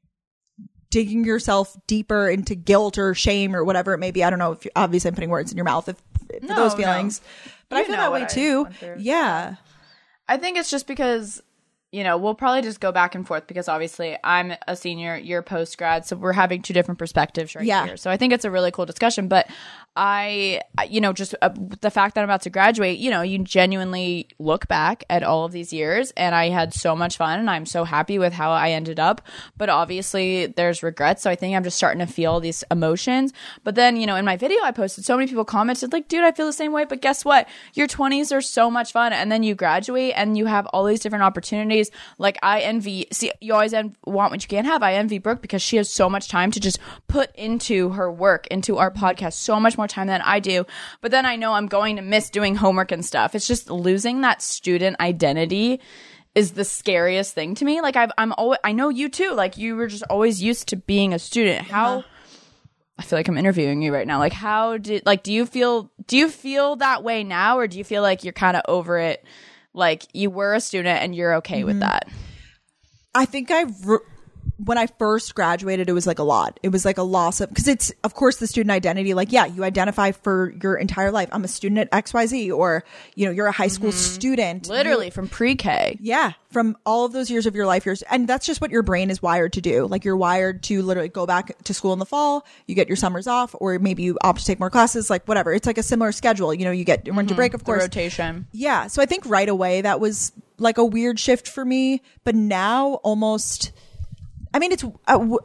[SPEAKER 1] digging yourself deeper into guilt or shame or whatever it may be. I don't know if you obviously I'm putting words in your mouth if, if
[SPEAKER 2] No,
[SPEAKER 1] those
[SPEAKER 2] no.
[SPEAKER 1] feelings, but
[SPEAKER 2] You
[SPEAKER 1] I feel
[SPEAKER 2] know
[SPEAKER 1] that
[SPEAKER 2] what
[SPEAKER 1] way
[SPEAKER 2] I
[SPEAKER 1] too.
[SPEAKER 2] went through.
[SPEAKER 1] Yeah.
[SPEAKER 2] I think it's just because, you know, we'll probably just go back and forth because obviously I'm a senior, you're post grad, so we're having two different perspectives right
[SPEAKER 1] Yeah.
[SPEAKER 2] here. So I think it's a really cool discussion. But I, you know, just uh, the fact that I'm about to graduate, you know, you genuinely look back at all of these years, and I had so much fun, and I'm so happy with how I ended up. But obviously, there's regrets. So I think I'm just starting to feel these emotions. But then, you know, in my video I posted, so many people commented like, "Dude, I feel the same way." But guess what? Your twenties are so much fun, and then you graduate, and you have all these different opportunities. Like I envy. See, you always en- want what you can't have. I envy Brooke because she has so much time to just put into her work, into our podcast, so much more time than I do. But then I know I'm going to miss doing homework and stuff. It's just losing that student identity is the scariest thing to me. Like I've, I'm always, I know you too. Like you were just always used to being a student. How, uh-huh. I feel like I'm interviewing you right now. Like how did, like, do you feel, do you feel that way now, or do you feel like you're kind of over it? Like you were a student and you're okay mm-hmm. with that?
[SPEAKER 1] I think I, re- when I first graduated, it was like a lot. It was like a loss of, because it's, of course, the student identity. Like, yeah, you identify for your entire life. I'm a student at X Y Z, or, you know, you're a high school mm-hmm. student.
[SPEAKER 2] Literally
[SPEAKER 1] you,
[SPEAKER 2] from pre-K.
[SPEAKER 1] Yeah. From all of those years of your life. Years, and that's just what your brain is wired to do. Like, you're wired to literally go back to school in the fall. You get your summers off, or maybe you opt to take more classes, like whatever. It's like a similar schedule. You know, you get winter mm-hmm. break, of course.
[SPEAKER 2] The rotation.
[SPEAKER 1] Yeah. So I think right away that was like a weird shift for me. But now almost... I mean, it's uh, w-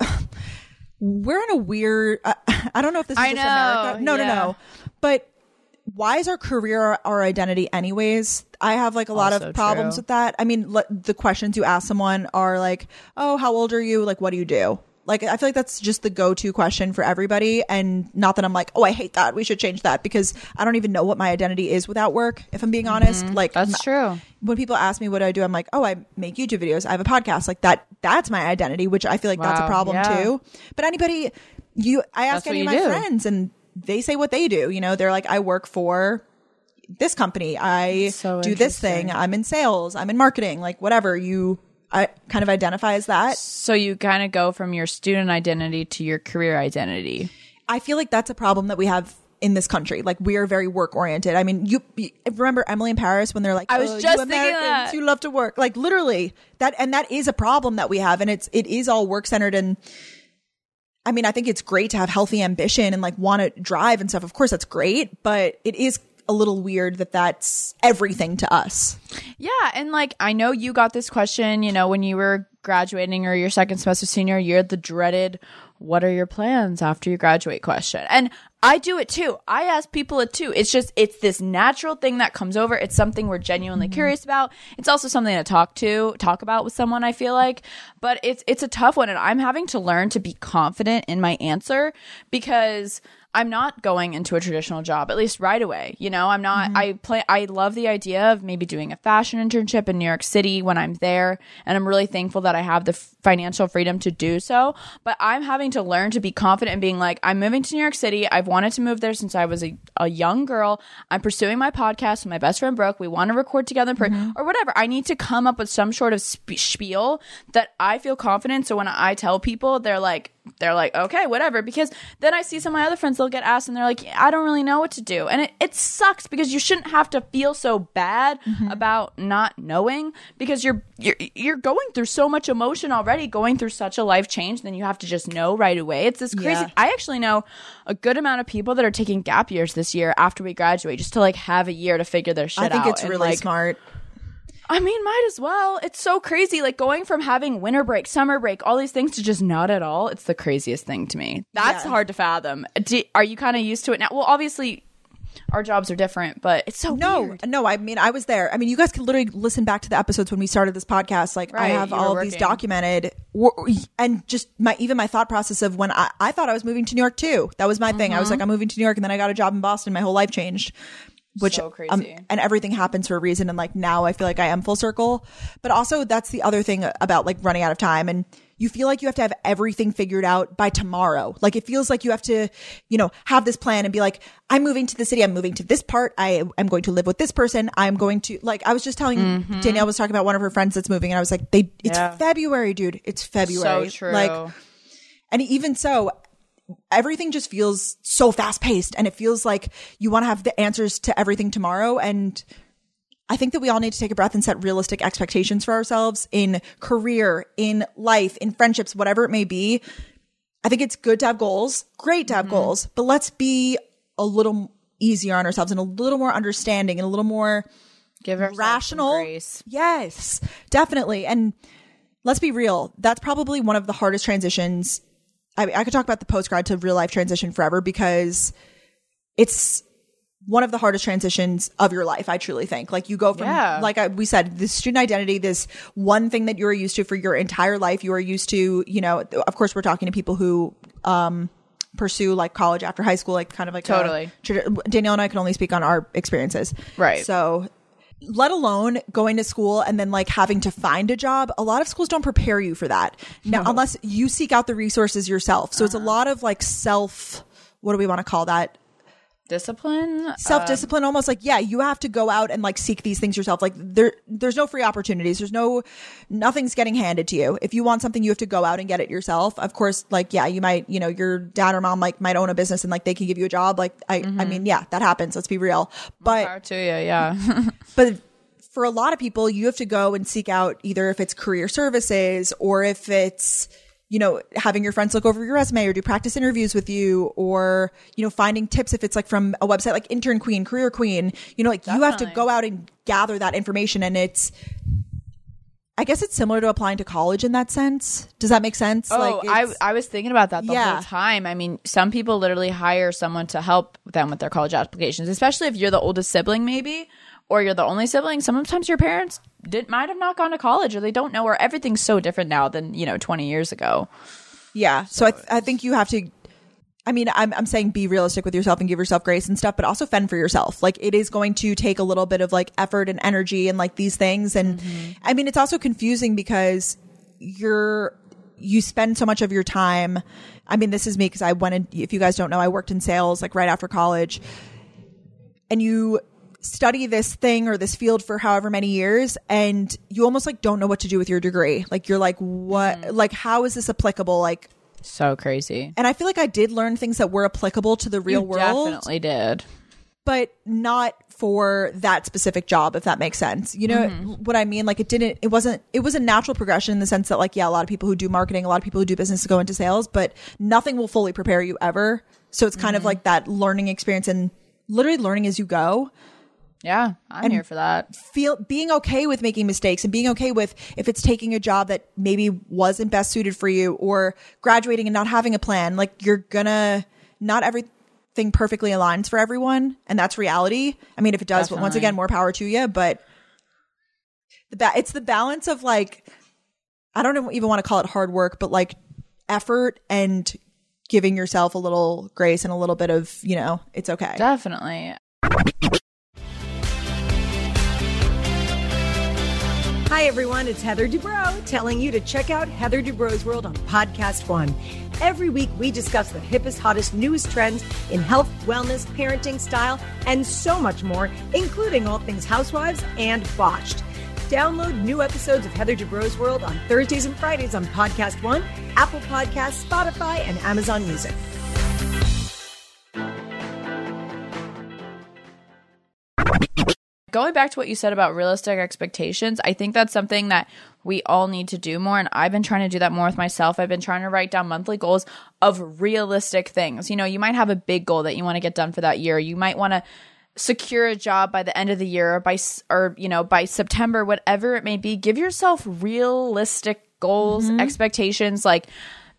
[SPEAKER 1] we're in a weird. Uh, I don't know if this is
[SPEAKER 2] I
[SPEAKER 1] just
[SPEAKER 2] know,
[SPEAKER 1] America. No,
[SPEAKER 2] yeah.
[SPEAKER 1] no, no. But why is our career our, our identity, anyways? I have like a lot
[SPEAKER 2] Also
[SPEAKER 1] of problems
[SPEAKER 2] true.
[SPEAKER 1] with that. I mean, l- the questions you ask someone are like, "Oh, how old are you? Like, what do you do?" Like, I feel like that's just the go-to question for everybody. And not that I'm like, "Oh, I hate that. We should change that," because I don't even know what my identity is without work. If I'm being honest,
[SPEAKER 2] Mm-hmm.
[SPEAKER 1] like
[SPEAKER 2] that's true.
[SPEAKER 1] When people ask me what I do, I'm like, oh, I make YouTube videos. I have a podcast. Like that, that's my identity, which I feel like that's a
[SPEAKER 2] Wow,
[SPEAKER 1] problem
[SPEAKER 2] yeah.
[SPEAKER 1] too. But anybody, you, I ask
[SPEAKER 2] That's what
[SPEAKER 1] any of
[SPEAKER 2] you
[SPEAKER 1] my
[SPEAKER 2] do.
[SPEAKER 1] friends and they say what they do. You know, they're like, I work for this company. I
[SPEAKER 2] So
[SPEAKER 1] do this thing.
[SPEAKER 2] interesting.
[SPEAKER 1] I'm in sales. I'm in marketing, like whatever you I kind of identify as that.
[SPEAKER 2] So you kind of go from your student identity to your career identity.
[SPEAKER 1] I feel like that's a problem that we have in this country. Like, we are very work oriented. I mean, you, you remember Emily in Paris when they're like,
[SPEAKER 2] I was
[SPEAKER 1] oh,
[SPEAKER 2] just
[SPEAKER 1] you
[SPEAKER 2] thinking
[SPEAKER 1] Americans,
[SPEAKER 2] that.
[SPEAKER 1] you love to work. Like, literally that, and that is a problem that we have. And it's, it is all work centered. And I mean, I think it's great to have healthy ambition and like want to drive and stuff. Of course, that's great, but it is a little weird that that's everything to us.
[SPEAKER 2] Yeah, and like I know you got this question, you know, when you were graduating or your second semester senior year, the dreaded "what are your plans after you graduate" question. And I do it too. I ask people it too. It's just, it's this natural thing that comes over. It's something we're genuinely mm-hmm. curious about. It's also something to talk to, talk about with someone, I feel like. But it's it's a tough one, and I'm having to learn to be confident in my answer because I'm not going into a traditional job, at least right away. You know, I'm not, mm-hmm. I play, I love the idea of maybe doing a fashion internship in New York City when I'm there. And I'm really thankful that I have the f- financial freedom to do so. But I'm having to learn to be confident in being like, I'm moving to New York City. I've wanted to move there since I was a, a young girl. I'm pursuing my podcast with my best friend Brooke. We want to record together mm-hmm. or whatever. I need to come up with some sort of sp- spiel that I feel confident. So when I tell people, they're like, they're like, okay, whatever. Because then I see some of my other friends, they'll get asked and they're like, I don't really know what to do. And it, it sucks because you shouldn't have to feel so bad mm-hmm. about not knowing, because you're, you're, you're going through so much emotion already, going through such a life change. Then you have to just know right away. It's this crazy. Yeah. I actually know a good amount of people that are taking gap years this year after we graduate, just to like have a year to figure their shit out.
[SPEAKER 1] I think
[SPEAKER 2] out.
[SPEAKER 1] it's
[SPEAKER 2] and,
[SPEAKER 1] really
[SPEAKER 2] like,
[SPEAKER 1] smart.
[SPEAKER 2] I mean, might as well. It's so crazy. Like going from having winter break, summer break, all these things to just not at all. It's the craziest thing to me. That's
[SPEAKER 1] Yeah.
[SPEAKER 2] hard to fathom. Do, are you kind of used to it now? Well, obviously our jobs are different, but it's so
[SPEAKER 1] No,
[SPEAKER 2] weird.
[SPEAKER 1] no. I mean, I was there. I mean, you guys can literally listen back to the episodes when we started this podcast. Like,
[SPEAKER 2] Right,
[SPEAKER 1] I have
[SPEAKER 2] you were
[SPEAKER 1] all of these
[SPEAKER 2] working.
[SPEAKER 1] documented, w- and just my even my thought process of when I, I thought I was moving to New York too. That was my thing. I was like, I'm moving to New York, and then I got a job in Boston. My whole life changed. Which
[SPEAKER 2] So crazy.
[SPEAKER 1] um, and everything happens for a reason. And like now I feel like I am full circle. But also that's the other thing about like running out of time. And you feel like you have to have everything figured out by tomorrow. Like it feels like you have to, you know, have this plan and be like, I'm moving to the city. I'm moving to this part. I am going to live with this person. I'm going to, like, I was just telling mm-hmm. Danielle was talking about one of her friends that's moving, and I was like, they, it's yeah. February, dude. It's February.
[SPEAKER 2] So true.
[SPEAKER 1] Like, and even so, everything just feels so fast paced, and it feels like you want to have the answers to everything tomorrow. And I think that we all need to take a breath and set realistic expectations for ourselves in career, in life, in friendships, whatever it may be. I think it's good to have goals, great to have mm-hmm. goals, but let's be a little easier on ourselves and a little more understanding and a little more
[SPEAKER 2] give ourselves
[SPEAKER 1] rational.
[SPEAKER 2] Some grace.
[SPEAKER 1] Yes, definitely. And let's be real. That's probably one of the hardest transitions. I, I could talk about the post-grad to real life transition forever, because it's one of the hardest transitions of your life, I truly think. Like you go from, yeah. like I, we said, this student identity, this one thing that you're used to for your entire life. You are used to, you know, of course we're talking to people who um, pursue like college after high school, like kind of like
[SPEAKER 2] totally.
[SPEAKER 1] A, Danielle and I can only speak on our experiences.
[SPEAKER 2] Right.
[SPEAKER 1] So let alone going to school and then like having to find a job. A lot of schools don't prepare you for that. Now, no. unless you seek out the resources yourself. So uh-huh. it's a lot of like self, what do we want to call that?
[SPEAKER 2] Discipline,
[SPEAKER 1] self-discipline, um, almost like, yeah, you have to go out and like seek these things yourself. Like there, there's no free opportunities. There's no, nothing's getting handed to you. If you want something, you have to go out and get it yourself. Of course, like, yeah, you might, you know, your dad or mom like might own a business and like they can give you a job. Like, I, mm-hmm. I mean, yeah, that happens. Let's be real. But,
[SPEAKER 2] power to you, yeah.
[SPEAKER 1] but for a lot of people, you have to go and seek out either if it's career services or if it's, you know, having your friends look over your resume or do practice interviews with you, or, you know, finding tips if it's like from a website like Intern Queen, Career Queen, you know, like Definitely. You have to go out and gather that information. And it's, I guess it's similar to applying to college in that sense. Does that make sense?
[SPEAKER 2] Oh,
[SPEAKER 1] like
[SPEAKER 2] I, I was thinking about that the
[SPEAKER 1] yeah.
[SPEAKER 2] whole time. I mean, some people literally hire someone to help them with their college applications, especially if you're the oldest sibling, maybe, or you're the only sibling. Sometimes your parents did might have not gone to college, or they don't know, or everything's so different now than, you know, twenty years ago.
[SPEAKER 1] Yeah. So, so I, th- I think you have to, I mean, I'm, I'm saying be realistic with yourself and give yourself grace and stuff, but also fend for yourself. Like it is going to take a little bit of like effort and energy and like these things. And mm-hmm. I mean, it's also confusing because you're, you spend so much of your time. I mean, this is me because I went in, if you guys don't know, I worked in sales like right after college, and you study this thing or this field for however many years, and you almost like don't know what to do with your degree. Like you're like, what, mm. like, how is this applicable? Like,
[SPEAKER 2] so crazy. And
[SPEAKER 1] I feel like I did learn things that were applicable to the real
[SPEAKER 2] you
[SPEAKER 1] world.
[SPEAKER 2] Definitely did.
[SPEAKER 1] But not for that specific job, if that makes sense. You know mm-hmm. what I mean? Like it didn't, it wasn't, it was a natural progression in the sense that like, yeah, a lot of people who do marketing, a lot of people who do business go into sales, but nothing will fully prepare you ever. So it's kind mm-hmm. of like that learning experience and literally learning as you go.
[SPEAKER 2] Yeah, I'm
[SPEAKER 1] and
[SPEAKER 2] here for that.
[SPEAKER 1] Feel being okay with making mistakes and being okay with if it's taking a job that maybe wasn't best suited for you, or graduating and not having a plan. Like you're gonna, not everything perfectly aligns for everyone, and that's reality. I mean, if it does, Definitely. Once again, more power to you. But the ba- it's the balance of like, I don't even want to call it hard work, but like effort and giving yourself a little grace and a little bit of, you know, it's okay.
[SPEAKER 2] Definitely.
[SPEAKER 6] Hi, everyone. It's Heather Dubrow telling you to check out Heather Dubrow's World on Podcast One. Every week, we discuss the hippest, hottest, newest trends in health, wellness, parenting, style, and so much more, including all things housewives and botched. Download new episodes of Heather Dubrow's World on Thursdays and Fridays on Podcast One, Apple Podcasts, Spotify, and Amazon Music.
[SPEAKER 2] Going back to what you said about realistic expectations, I think that's something that we all need to do more. And I've been trying to do that more with myself. I've been trying to write down monthly goals of realistic things. You know, you might have a big goal that you want to get done for that year. You might want to secure a job by the end of the year, or by, or, you know, by September, whatever it may be. Give yourself realistic goals, mm-hmm. expectations. Like,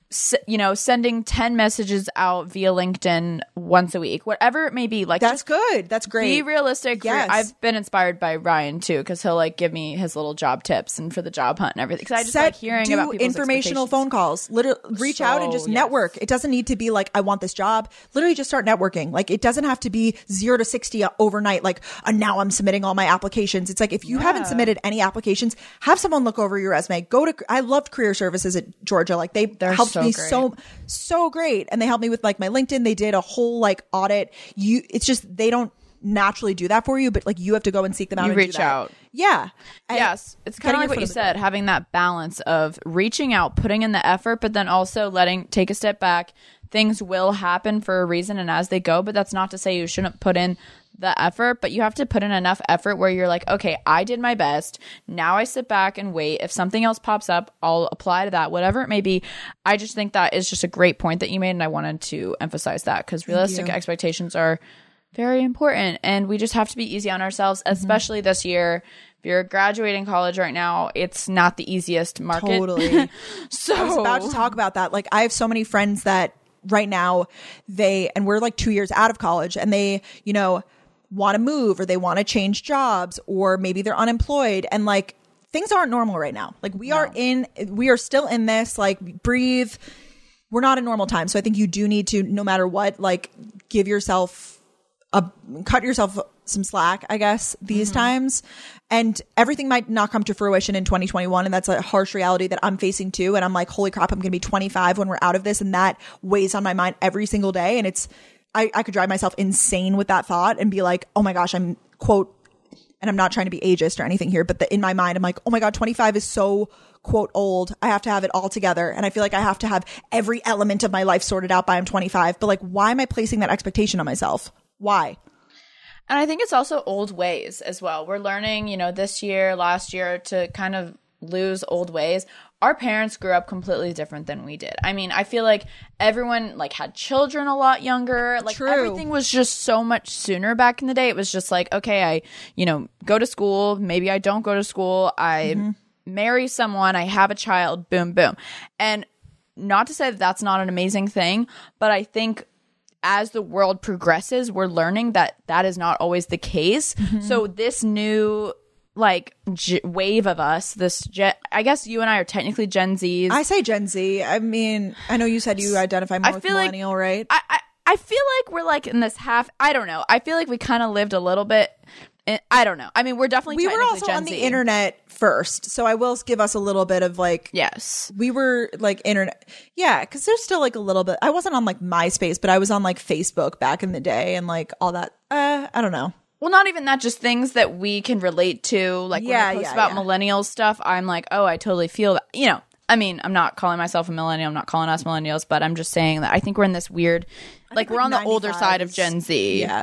[SPEAKER 2] s- you know, sending ten messages out via LinkedIn once a week, whatever it may be. Like,
[SPEAKER 1] That's
[SPEAKER 2] just
[SPEAKER 1] good. That's great.
[SPEAKER 2] be realistic. for-
[SPEAKER 1] Yes.
[SPEAKER 2] I've been inspired by Ryan too, because he'll like give me his little job tips and for the job hunt and everything. Because I just
[SPEAKER 1] Set-
[SPEAKER 2] like hearing
[SPEAKER 1] do
[SPEAKER 2] about people's
[SPEAKER 1] informational
[SPEAKER 2] expectations.
[SPEAKER 1] phone calls. Literally, reach out and
[SPEAKER 2] So,
[SPEAKER 1] just
[SPEAKER 2] yes.
[SPEAKER 1] network. It doesn't need to be like, I want this job. Literally, just start networking. Like, it doesn't have to be zero to sixty overnight. Like, uh, now I'm submitting all my applications. It's like, if you haven't submitted any applications, have someone look over your resume. Go to. I loved career services at Georgia. Like, they
[SPEAKER 2] They're
[SPEAKER 1] helped
[SPEAKER 2] so
[SPEAKER 1] me
[SPEAKER 2] great.
[SPEAKER 1] so so great, and they helped me with like my LinkedIn. They did a whole like audit. You, it's just they don't naturally do that for you, but like you have to go and seek them out.
[SPEAKER 2] You
[SPEAKER 1] and
[SPEAKER 2] reach
[SPEAKER 1] do that.
[SPEAKER 2] out.
[SPEAKER 1] Yeah. And
[SPEAKER 2] Yes, it's kind
[SPEAKER 1] getting
[SPEAKER 2] of like
[SPEAKER 1] your
[SPEAKER 2] what
[SPEAKER 1] foot
[SPEAKER 2] you
[SPEAKER 1] in the door.
[SPEAKER 2] said, having that balance of reaching out, putting in the effort, but then also letting take a step back. Things will happen for a reason and as they go, but that's not to say you shouldn't put in the effort, but you have to put in enough effort where you're like, okay, I did my best. Now I sit back and wait. If something else pops up, I'll apply to that, whatever it may be. I just think that is just a great point that you made, and I wanted to emphasize that because realistic
[SPEAKER 1] you.
[SPEAKER 2] expectations are very important, and we just have to be easy on ourselves, especially this year. If you're graduating college right now, it's not the easiest market.
[SPEAKER 1] Totally.
[SPEAKER 2] So
[SPEAKER 1] I was about to talk about that. Like, I have so many friends that right now they, and we're like two years out of college, and they, you know, want to move or they want to change jobs, or maybe they're unemployed, and like things aren't normal right now. Like, we are in, we are still in this, like, breathe. We're not in normal time. So I think you do need to, no matter what, like, give yourself a, cut yourself some slack, I guess, these
[SPEAKER 2] Mm-hmm.
[SPEAKER 1] times. And everything might not come to fruition in twenty twenty-one. And that's a harsh reality that I'm facing too. And I'm like, holy crap, I'm going to be twenty-five when we're out of this. And that weighs on my mind every single day. And it's, I, I could drive myself insane with that thought and be like, oh my gosh, I'm quote, and I'm not trying to be ageist or anything here, but the, in my mind, I'm like, oh my God, twenty-five is so quote old. I have to have it all together. And I feel like I have to have every element of my life sorted out by I'm twenty-five. But like, why am I placing that expectation on myself? Why?
[SPEAKER 2] And I think it's also old ways as well. We're learning, you know, this year, last year, to kind of lose old ways. Our parents grew up completely different than we did. I mean, I feel like everyone like had children a lot younger. Like,
[SPEAKER 1] True.
[SPEAKER 2] everything was just so much sooner back in the day. It was just like, okay, I, you know, go to school. Maybe I don't go to school. I
[SPEAKER 1] Mm-hmm.
[SPEAKER 2] marry someone. I have a child. Boom, boom. And not to say that that's not an amazing thing, but I think as the world progresses, we're learning that that is not always the case.
[SPEAKER 1] Mm-hmm.
[SPEAKER 2] So this new like g- wave of us, this gen- I guess you and I are technically Gen Zs.
[SPEAKER 1] I say Gen Z. I mean, I know you said you identify more
[SPEAKER 2] I
[SPEAKER 1] with
[SPEAKER 2] feel like-
[SPEAKER 1] millennial, right?
[SPEAKER 2] I, I I feel like we're like in this half. I don't know. I feel like we kind of lived a little bit. In, I don't know. I mean, we're definitely
[SPEAKER 1] we were
[SPEAKER 2] technically
[SPEAKER 1] also
[SPEAKER 2] Gen
[SPEAKER 1] on the
[SPEAKER 2] Z.
[SPEAKER 1] internet first. So I will give us a little bit of like,
[SPEAKER 2] Yes.
[SPEAKER 1] we were like internet. Yeah. Cause there's still like a little bit. I wasn't on like MySpace, but I was on like Facebook back in the day and like all that. Uh, I don't know.
[SPEAKER 2] Well, not even that, just things that we can relate to. Like
[SPEAKER 1] Yeah,
[SPEAKER 2] when I post
[SPEAKER 1] yeah,
[SPEAKER 2] about
[SPEAKER 1] yeah.
[SPEAKER 2] millennial stuff, I'm like, oh, I totally feel that. You know, I mean, I'm not calling myself a millennial. I'm not calling us millennials, but I'm just saying that I think we're in this weird, like
[SPEAKER 1] think,
[SPEAKER 2] we're
[SPEAKER 1] like,
[SPEAKER 2] on the older
[SPEAKER 1] ninety-five
[SPEAKER 2] side of
[SPEAKER 1] is-
[SPEAKER 2] Gen Z.
[SPEAKER 1] Yeah.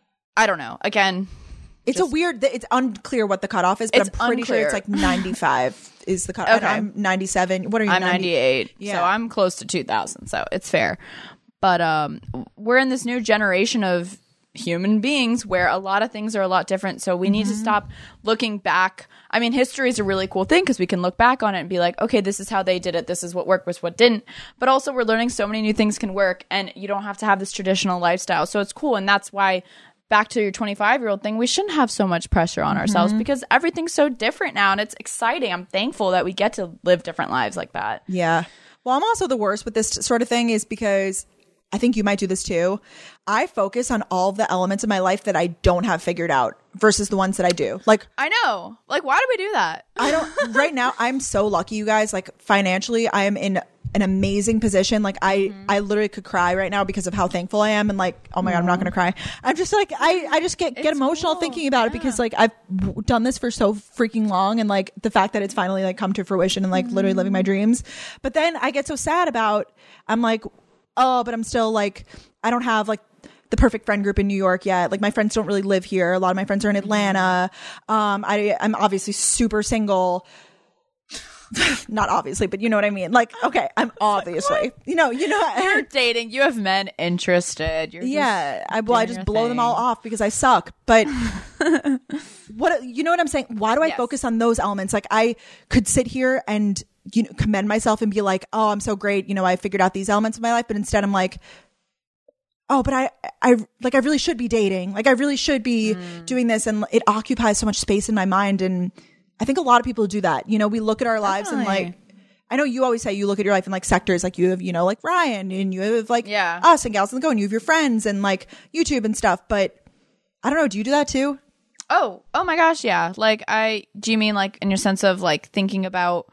[SPEAKER 2] I don't know. Again,
[SPEAKER 1] It's a weird, it's unclear what the cutoff is, but
[SPEAKER 2] It's
[SPEAKER 1] I'm pretty sure it's
[SPEAKER 2] unclear.
[SPEAKER 1] like ninety-five is the cutoff.
[SPEAKER 2] Okay.
[SPEAKER 1] I'm ninety-seven. What are you?
[SPEAKER 2] I'm
[SPEAKER 1] ninety?
[SPEAKER 2] ninety-eight,
[SPEAKER 1] Yeah.
[SPEAKER 2] so I'm close to two thousand, so it's fair. But um, we're in this new generation of human beings where a lot of things are a lot different. So we need to stop looking back. I mean, history is a really cool thing because we can look back on it and be like, okay, this is how they did it. This is what worked, was what didn't. But also we're learning so many new things can work, and you don't have to have this traditional lifestyle. So it's cool. And that's why, back to your twenty-five year old thing, we shouldn't have so much pressure on ourselves because everything's so different now, and it's exciting. I'm thankful that we get to live different lives like that.
[SPEAKER 1] Yeah. Well, I'm also the worst with this sort of thing is because I think you might do this too. I focus on all of the elements of my life that I don't have figured out versus the ones that I do. Like,
[SPEAKER 2] I know. Like, why do we do that?
[SPEAKER 1] I don't, right now, I'm so lucky, you guys. Like, financially, I am in an amazing position. Like, I,
[SPEAKER 2] Mm-hmm.
[SPEAKER 1] I literally could cry right now because of how thankful I am. And like, oh my God, I'm not going to cry. I'm just like, I, I just get, get
[SPEAKER 2] It's
[SPEAKER 1] emotional
[SPEAKER 2] cool.
[SPEAKER 1] thinking about it because like I've w- done this for so freaking long. And like the fact that it's finally like come to fruition and like literally living my dreams. But then I get so sad about, I'm like, oh, but I'm still like, I don't have like the perfect friend group in New York yet. Like my friends don't really live here. A lot of my friends are in Atlanta. Um, I, I'm obviously super single. Not obviously, but you know what I mean? Like, okay, I'm obviously, you know, you know,
[SPEAKER 2] You're dating. You have men interested. You're
[SPEAKER 1] yeah, I, well, I
[SPEAKER 2] doing
[SPEAKER 1] just
[SPEAKER 2] your
[SPEAKER 1] blow them all
[SPEAKER 2] thing.
[SPEAKER 1] off because I suck. But what, you know what I'm saying? Why do I
[SPEAKER 2] Yes.
[SPEAKER 1] focus on those elements? Like I could sit here and you know, commend myself and be like, oh, I'm so great. You know, I figured out these elements of my life. But instead I'm like, oh, but I, I like, I really should be dating. Like I really should be mm. doing this. And it occupies so much space in my mind. And I think a lot of people do that. You know, we look at our lives
[SPEAKER 2] Definitely.
[SPEAKER 1] and like, I know you always say you look at your life in like sectors, like you have, you know, like Ryan and you have like
[SPEAKER 2] yeah.
[SPEAKER 1] us and Gals on the Go and you have your friends and like YouTube and stuff. But I don't know. Do you do that too?
[SPEAKER 2] Oh, oh my gosh. Yeah. Like I, do you mean like in your sense of like thinking about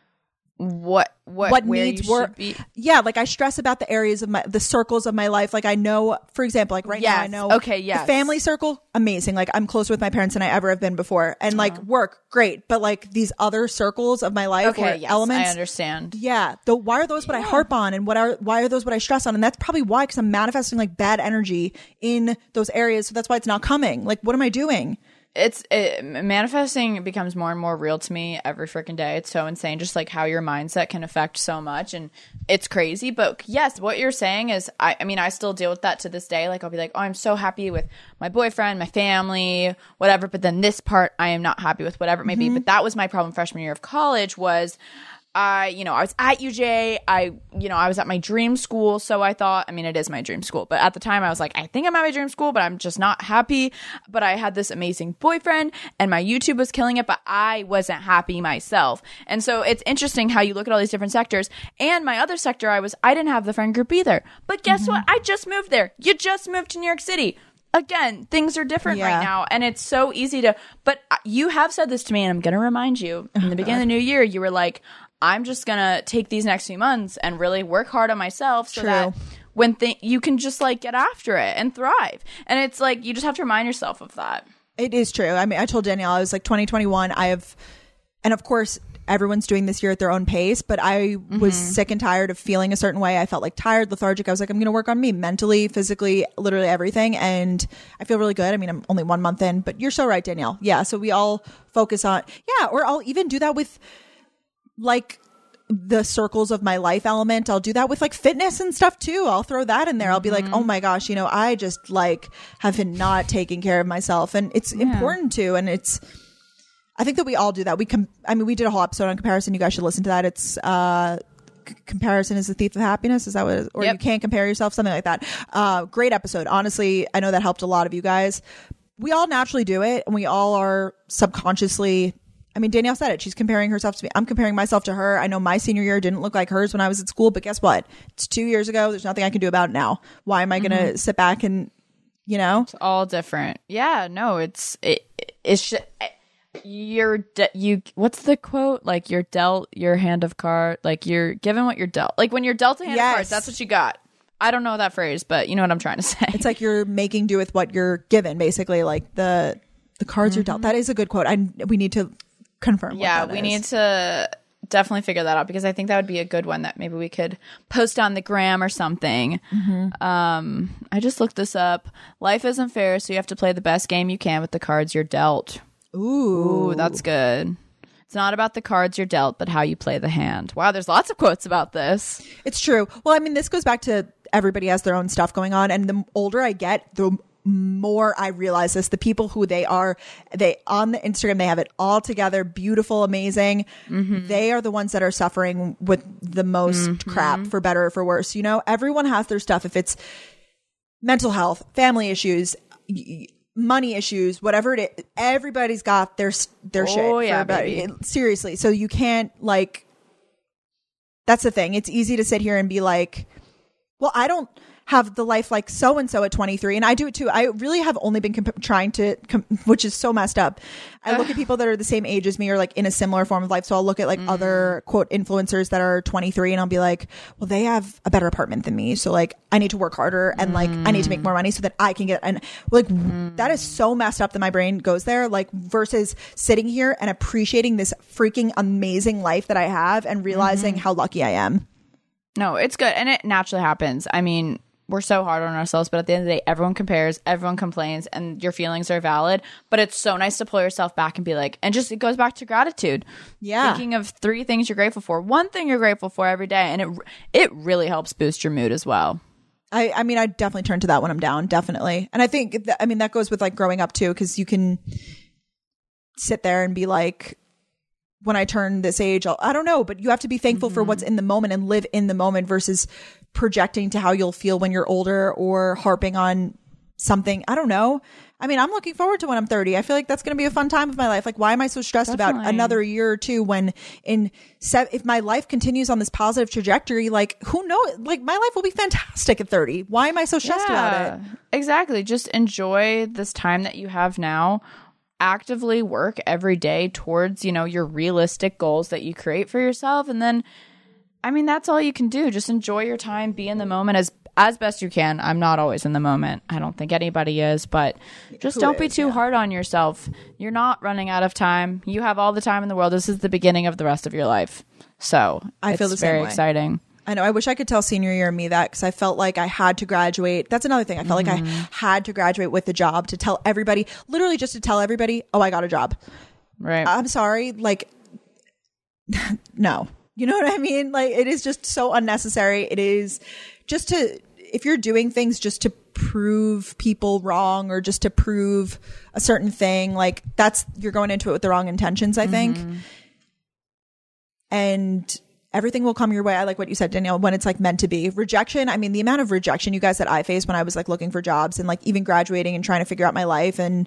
[SPEAKER 2] what, what,
[SPEAKER 1] what
[SPEAKER 2] where
[SPEAKER 1] needs
[SPEAKER 2] you
[SPEAKER 1] work?
[SPEAKER 2] should be?
[SPEAKER 1] Yeah. Like I stress about the areas of my, the circles of my life. Like I know, for example, like right
[SPEAKER 2] yes.
[SPEAKER 1] now I know,
[SPEAKER 2] okay, yes.
[SPEAKER 1] the family circle, amazing. Like I'm closer with my parents than I ever have been before. And like uh-huh. work, great. But like these other circles of my life
[SPEAKER 2] okay,
[SPEAKER 1] or
[SPEAKER 2] yes,
[SPEAKER 1] elements.
[SPEAKER 2] I understand.
[SPEAKER 1] Yeah. The, why are those what yeah. I harp on and what are, why are those what I stress on? And that's probably why, because I'm manifesting like bad energy in those areas. So that's why it's not coming. Like, what am I doing?
[SPEAKER 2] It's it, manifesting becomes more and more real to me every freaking day. It's so insane, just like how your mindset can affect so much, and it's crazy. But yes, what you're saying is, I, I mean, I still deal with that to this day. Like I'll be like, oh, I'm so happy with my boyfriend, my family, whatever. But then this part, I am not happy with, whatever it may mm-hmm. be. But that was my problem freshman year of college. Was I, you know, I was at U J. I, you know, I was at my dream school. So I thought, I mean, it is my dream school. But at the time I was like, I think I'm at my dream school, but I'm just not happy. But I had this amazing boyfriend and my YouTube was killing it, but I wasn't happy myself. And so it's interesting how you look at all these different sectors. And my other sector, I was, I didn't have the friend group either. But guess mm-hmm. what? I just moved there. You just moved to New York City. Again, things are different yeah. right now, and it's so easy to, but you have said this to me, and I'm going to remind you, in the beginning of the new year, you were like, I'm just going to take these next few months and really work hard on myself so
[SPEAKER 1] True.
[SPEAKER 2] that when th- you can just like get after it and thrive. And it's like, you just have to remind yourself of that.
[SPEAKER 1] It is true. I mean, I told Danielle, I was like twenty twenty-one, I have, and of course, everyone's doing this year at their own pace, but I mm-hmm. was sick and tired of feeling a certain way. I felt like tired, lethargic. I was like, I'm going to work on me mentally, physically, literally everything. And I feel really good. I mean, I'm only one month in, but you're so right, Danielle. Yeah. So we all focus on, yeah, or I'll even do that with like the circles of my life element. I'll do that with like fitness and stuff too. I'll throw that in there. Mm-hmm. I'll be like, oh my gosh, you know, I just like have been not taking care of myself. And it's yeah. important to, and it's, I think that we all do that. We com- I mean, we did a whole episode on comparison. You guys should listen to that. It's uh, c- comparison is the thief of happiness. Is that what it is? Or yep. you can't compare yourself, something like that. Uh, great episode. Honestly, I know that helped a lot of you guys. We all naturally do it, and we all are subconsciously. I mean, Danielle said it. She's comparing herself to me. I'm comparing myself to her. I know my senior year didn't look like hers when I was at school, but guess what? It's two years ago. There's nothing I can do about it now. Why am I going to mm-hmm. sit back and, you know?
[SPEAKER 2] It's all different. Yeah, no, it's, it, it's just, you're, de- you, what's the quote? Like you're dealt your hand of card, like you're given what you're dealt. Like when you're dealt a hand
[SPEAKER 1] yes.
[SPEAKER 2] of cards, that's what you got. I don't know that phrase, but you know what I'm trying to say.
[SPEAKER 1] It's like you're making do with what you're given, basically. Like the, the cards mm-hmm. are dealt. That is a good quote. I, we need to confirm.
[SPEAKER 2] Yeah,
[SPEAKER 1] what
[SPEAKER 2] we
[SPEAKER 1] is.
[SPEAKER 2] need to definitely figure that out because I think that would be a good one that maybe we could post on the gram or something. Mm-hmm. Um, I just looked this up. Life isn't fair, so you have to play the best game you can with the cards you're dealt.
[SPEAKER 1] Ooh.
[SPEAKER 2] Ooh, that's good. It's not about the cards you're dealt, but how you play the hand. Wow, there's lots of quotes about this.
[SPEAKER 1] It's true. Well, I mean, this goes back to everybody has their own stuff going on, and the older I get, the more I realize this. The people who they are, they on the Instagram, they have it all together, beautiful, amazing. Mm-hmm. They are the ones that are suffering with the most mm-hmm. crap, for better or for worse. You know, everyone has their stuff. If it's mental health, family issues, money issues, whatever it is, everybody's got their their
[SPEAKER 2] oh,
[SPEAKER 1] shit.
[SPEAKER 2] Oh yeah, baby.
[SPEAKER 1] Seriously. So you can't like. That's the thing. It's easy to sit here and be like, well, I don't have the life like so and so at twenty-three, and I do it too. I really have only been comp- trying to, com- which is so messed up. I look at people that are the same age as me or like in a similar form of life. So I'll look at like mm. other quote influencers that are twenty-three, and I'll be like, well, they have a better apartment than me, so like I need to work harder and like mm. I need to make more money so that I can get. And like mm. that is so messed up that my brain goes there. Like versus sitting here and appreciating this freaking amazing life that I have and realizing mm-hmm. how lucky I am.
[SPEAKER 2] No, it's good, and it naturally happens. I mean, we're so hard on ourselves, but at the end of the day, everyone compares, everyone complains, and your feelings are valid. But it's so nice to pull yourself back and be like, and just it goes back to gratitude.
[SPEAKER 1] Yeah,
[SPEAKER 2] thinking of three things you're grateful for, one thing you're grateful for every day, and it it really helps boost your mood as well.
[SPEAKER 1] I, I mean, I definitely turn to that when I'm down, definitely, and I think that, I mean that goes with like growing up too, because you can sit there and be like, when I turn this age, I'll, I don't know, but you have to be thankful mm-hmm. for what's in the moment and live in the moment versus projecting to how you'll feel when you're older or harping on something. I don't know. I mean, I'm looking forward to when I'm thirty. I feel like that's going to be a fun time of my life. Like, why am I so stressed Definitely. about another year or two when in se- if my life continues on this positive trajectory, like who knows, like my life will be fantastic at thirty. Why am I so stressed yeah, about it?
[SPEAKER 2] Exactly. Just enjoy this time that you have now. Actively work every day towards, you know, your realistic goals that you create for yourself. And then, I mean, that's all you can do. Just enjoy your time, be in the moment as as best you can. I'm not always in the moment. I don't think anybody is, but just Who don't is, be too yeah. hard on yourself. You're not running out of time. You have all the time in the world. This is the beginning of the rest of your life. So
[SPEAKER 1] I feel the same
[SPEAKER 2] very
[SPEAKER 1] way.
[SPEAKER 2] exciting.
[SPEAKER 1] I know. I wish I could tell senior year me that because I felt like I had to graduate. That's another thing. I felt mm-hmm. like I had to graduate with a job to tell everybody, literally just to tell everybody, oh, I got a job.
[SPEAKER 2] Right.
[SPEAKER 1] I'm sorry. Like, no. You know what I mean? Like, it is just so unnecessary. It is just to, if you're doing things just to prove people wrong or just to prove a certain thing, like that's, you're going into it with the wrong intentions, I think. Mm-hmm. And everything will come your way. I like what you said, Danielle, when it's like meant to be. Rejection. I mean, the amount of rejection you guys that I faced when I was like looking for jobs and like even graduating and trying to figure out my life, and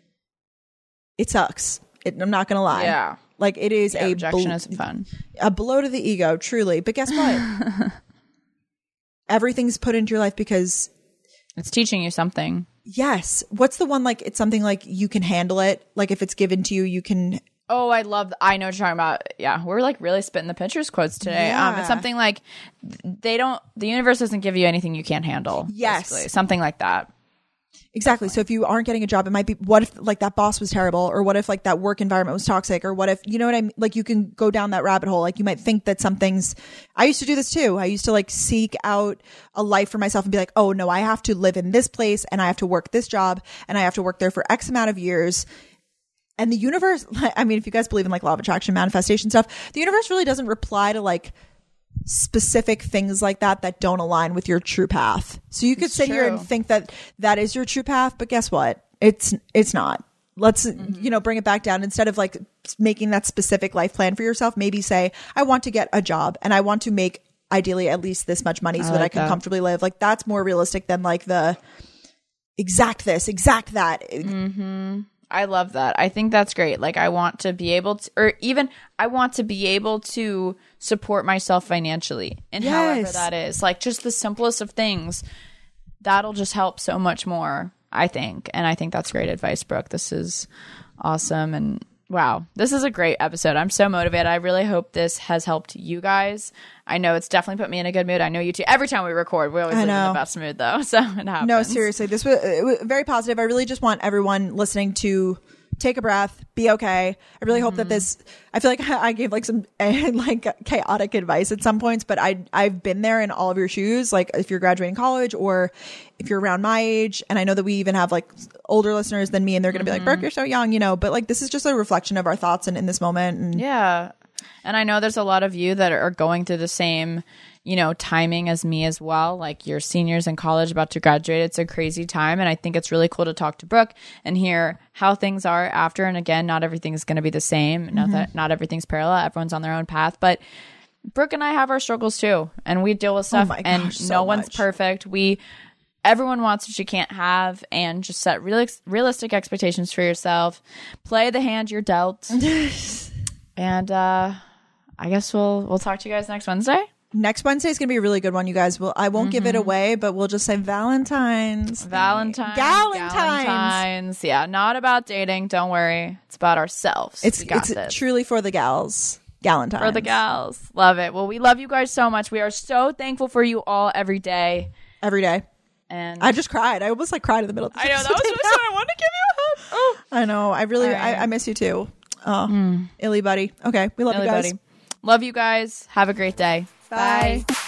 [SPEAKER 1] it sucks. It, I'm not going to lie.
[SPEAKER 2] Yeah.
[SPEAKER 1] Like it is
[SPEAKER 2] yeah,
[SPEAKER 1] a
[SPEAKER 2] rejection
[SPEAKER 1] bl-
[SPEAKER 2] isn't fun.
[SPEAKER 1] A blow to the ego, truly. But guess what? Everything's put into your life because
[SPEAKER 2] it's teaching you something.
[SPEAKER 1] Yes. What's the one, like it's something like you can handle it. Like if it's given to you, you can.
[SPEAKER 2] Oh, I love, I know what you're talking about. Yeah, we're like really spitting the Pinterest quotes today.
[SPEAKER 1] Yeah.
[SPEAKER 2] Um, it's something like they don't, the universe doesn't give you anything you can't handle.
[SPEAKER 1] Yes.
[SPEAKER 2] Basically. Something like that.
[SPEAKER 1] Exactly. Definitely. So if you aren't getting a job, it might be, what if like that boss was terrible, or what if like that work environment was toxic, or what if, you know what I mean? Like you can go down that rabbit hole. Like you might think that some things, I used to do this too. I used to like seek out a life for myself and be like, oh no, I have to live in this place and I have to work this job and I have to work there for X amount of years. And the universe, I mean, if you guys believe in like law of attraction, manifestation stuff, the universe really doesn't reply to like specific things like that that don't align with your true path. So you could it's sit true. here and think that that is your true path, but guess what? It's it's not. Let's mm-hmm. you know, bring it back down. Instead of like making that specific life plan for yourself, maybe say, I want to get a job and I want to make ideally at least this much money so I that like I can that. comfortably live. Like that's more realistic than like the exact this, exact that.
[SPEAKER 2] Mm-hmm. I love that. I think that's great. Like I want to be able to, or even I want to be able to support myself financially, and yes. however that is, like just the simplest of things, that'll just help so much more, I think. And I think that's great advice, Brooke. This is awesome. And wow, this is a great episode. I'm so motivated. I really hope this has helped you guys. I know it's definitely put me in a good mood. I know you too. Every time we record, we always live in the best mood though. So it happens.
[SPEAKER 1] No, seriously. This was, it was very positive. I really just want everyone listening to take a breath, be okay. I really mm-hmm. hope that this, I feel like I gave like some like chaotic advice at some points, but I, I've been there in all of your shoes. Like if you're graduating college or if you're around my age, and I know that we even have like older listeners than me and they're going to mm-hmm. be like, Brooke, you're so young, you know, but like this is just a reflection of our thoughts in, in this moment. And
[SPEAKER 2] yeah. And I know there's a lot of you that are going through the same, you know, timing as me as well. Like you're seniors in college about to graduate. It's a crazy time. And I think it's really cool to talk to Brooke and hear how things are after. And again, not everything is going to be the same. Mm-hmm. Not that not everything's parallel. Everyone's on their own path. But Brooke and I have our struggles too. And we deal with stuff.
[SPEAKER 1] Oh my gosh,
[SPEAKER 2] and
[SPEAKER 1] so
[SPEAKER 2] no one's
[SPEAKER 1] much. perfect.
[SPEAKER 2] We everyone wants what you can't have, and just set real, realistic expectations for yourself. Play the hand you're dealt. And uh, I guess we'll we'll talk to you guys next Wednesday.
[SPEAKER 1] Next Wednesday is going to be a really good one, you guys. Will I won't mm-hmm. give it away, but we'll just say Valentine's.
[SPEAKER 2] Valentine's.
[SPEAKER 1] Galentine's.
[SPEAKER 2] Galentine's. Yeah, not about dating. Don't worry. It's about ourselves.
[SPEAKER 1] It's,
[SPEAKER 2] we got
[SPEAKER 1] it's
[SPEAKER 2] this.
[SPEAKER 1] truly for the gals. Galentine's.
[SPEAKER 2] For the gals. Love it. Well, we love you guys so much. We are so thankful for you all every day.
[SPEAKER 1] Every day.
[SPEAKER 2] And
[SPEAKER 1] I just cried. I almost like cried in the middle of the
[SPEAKER 2] I know. That was so I wanted to give you a hug. Oh.
[SPEAKER 1] I know. I really, right. I, I miss you too. Oh, mm. Illy buddy. Okay. We love
[SPEAKER 2] Illy
[SPEAKER 1] you guys.
[SPEAKER 2] Buddy. Love you guys. Have a great day.
[SPEAKER 1] Bye.
[SPEAKER 2] Bye.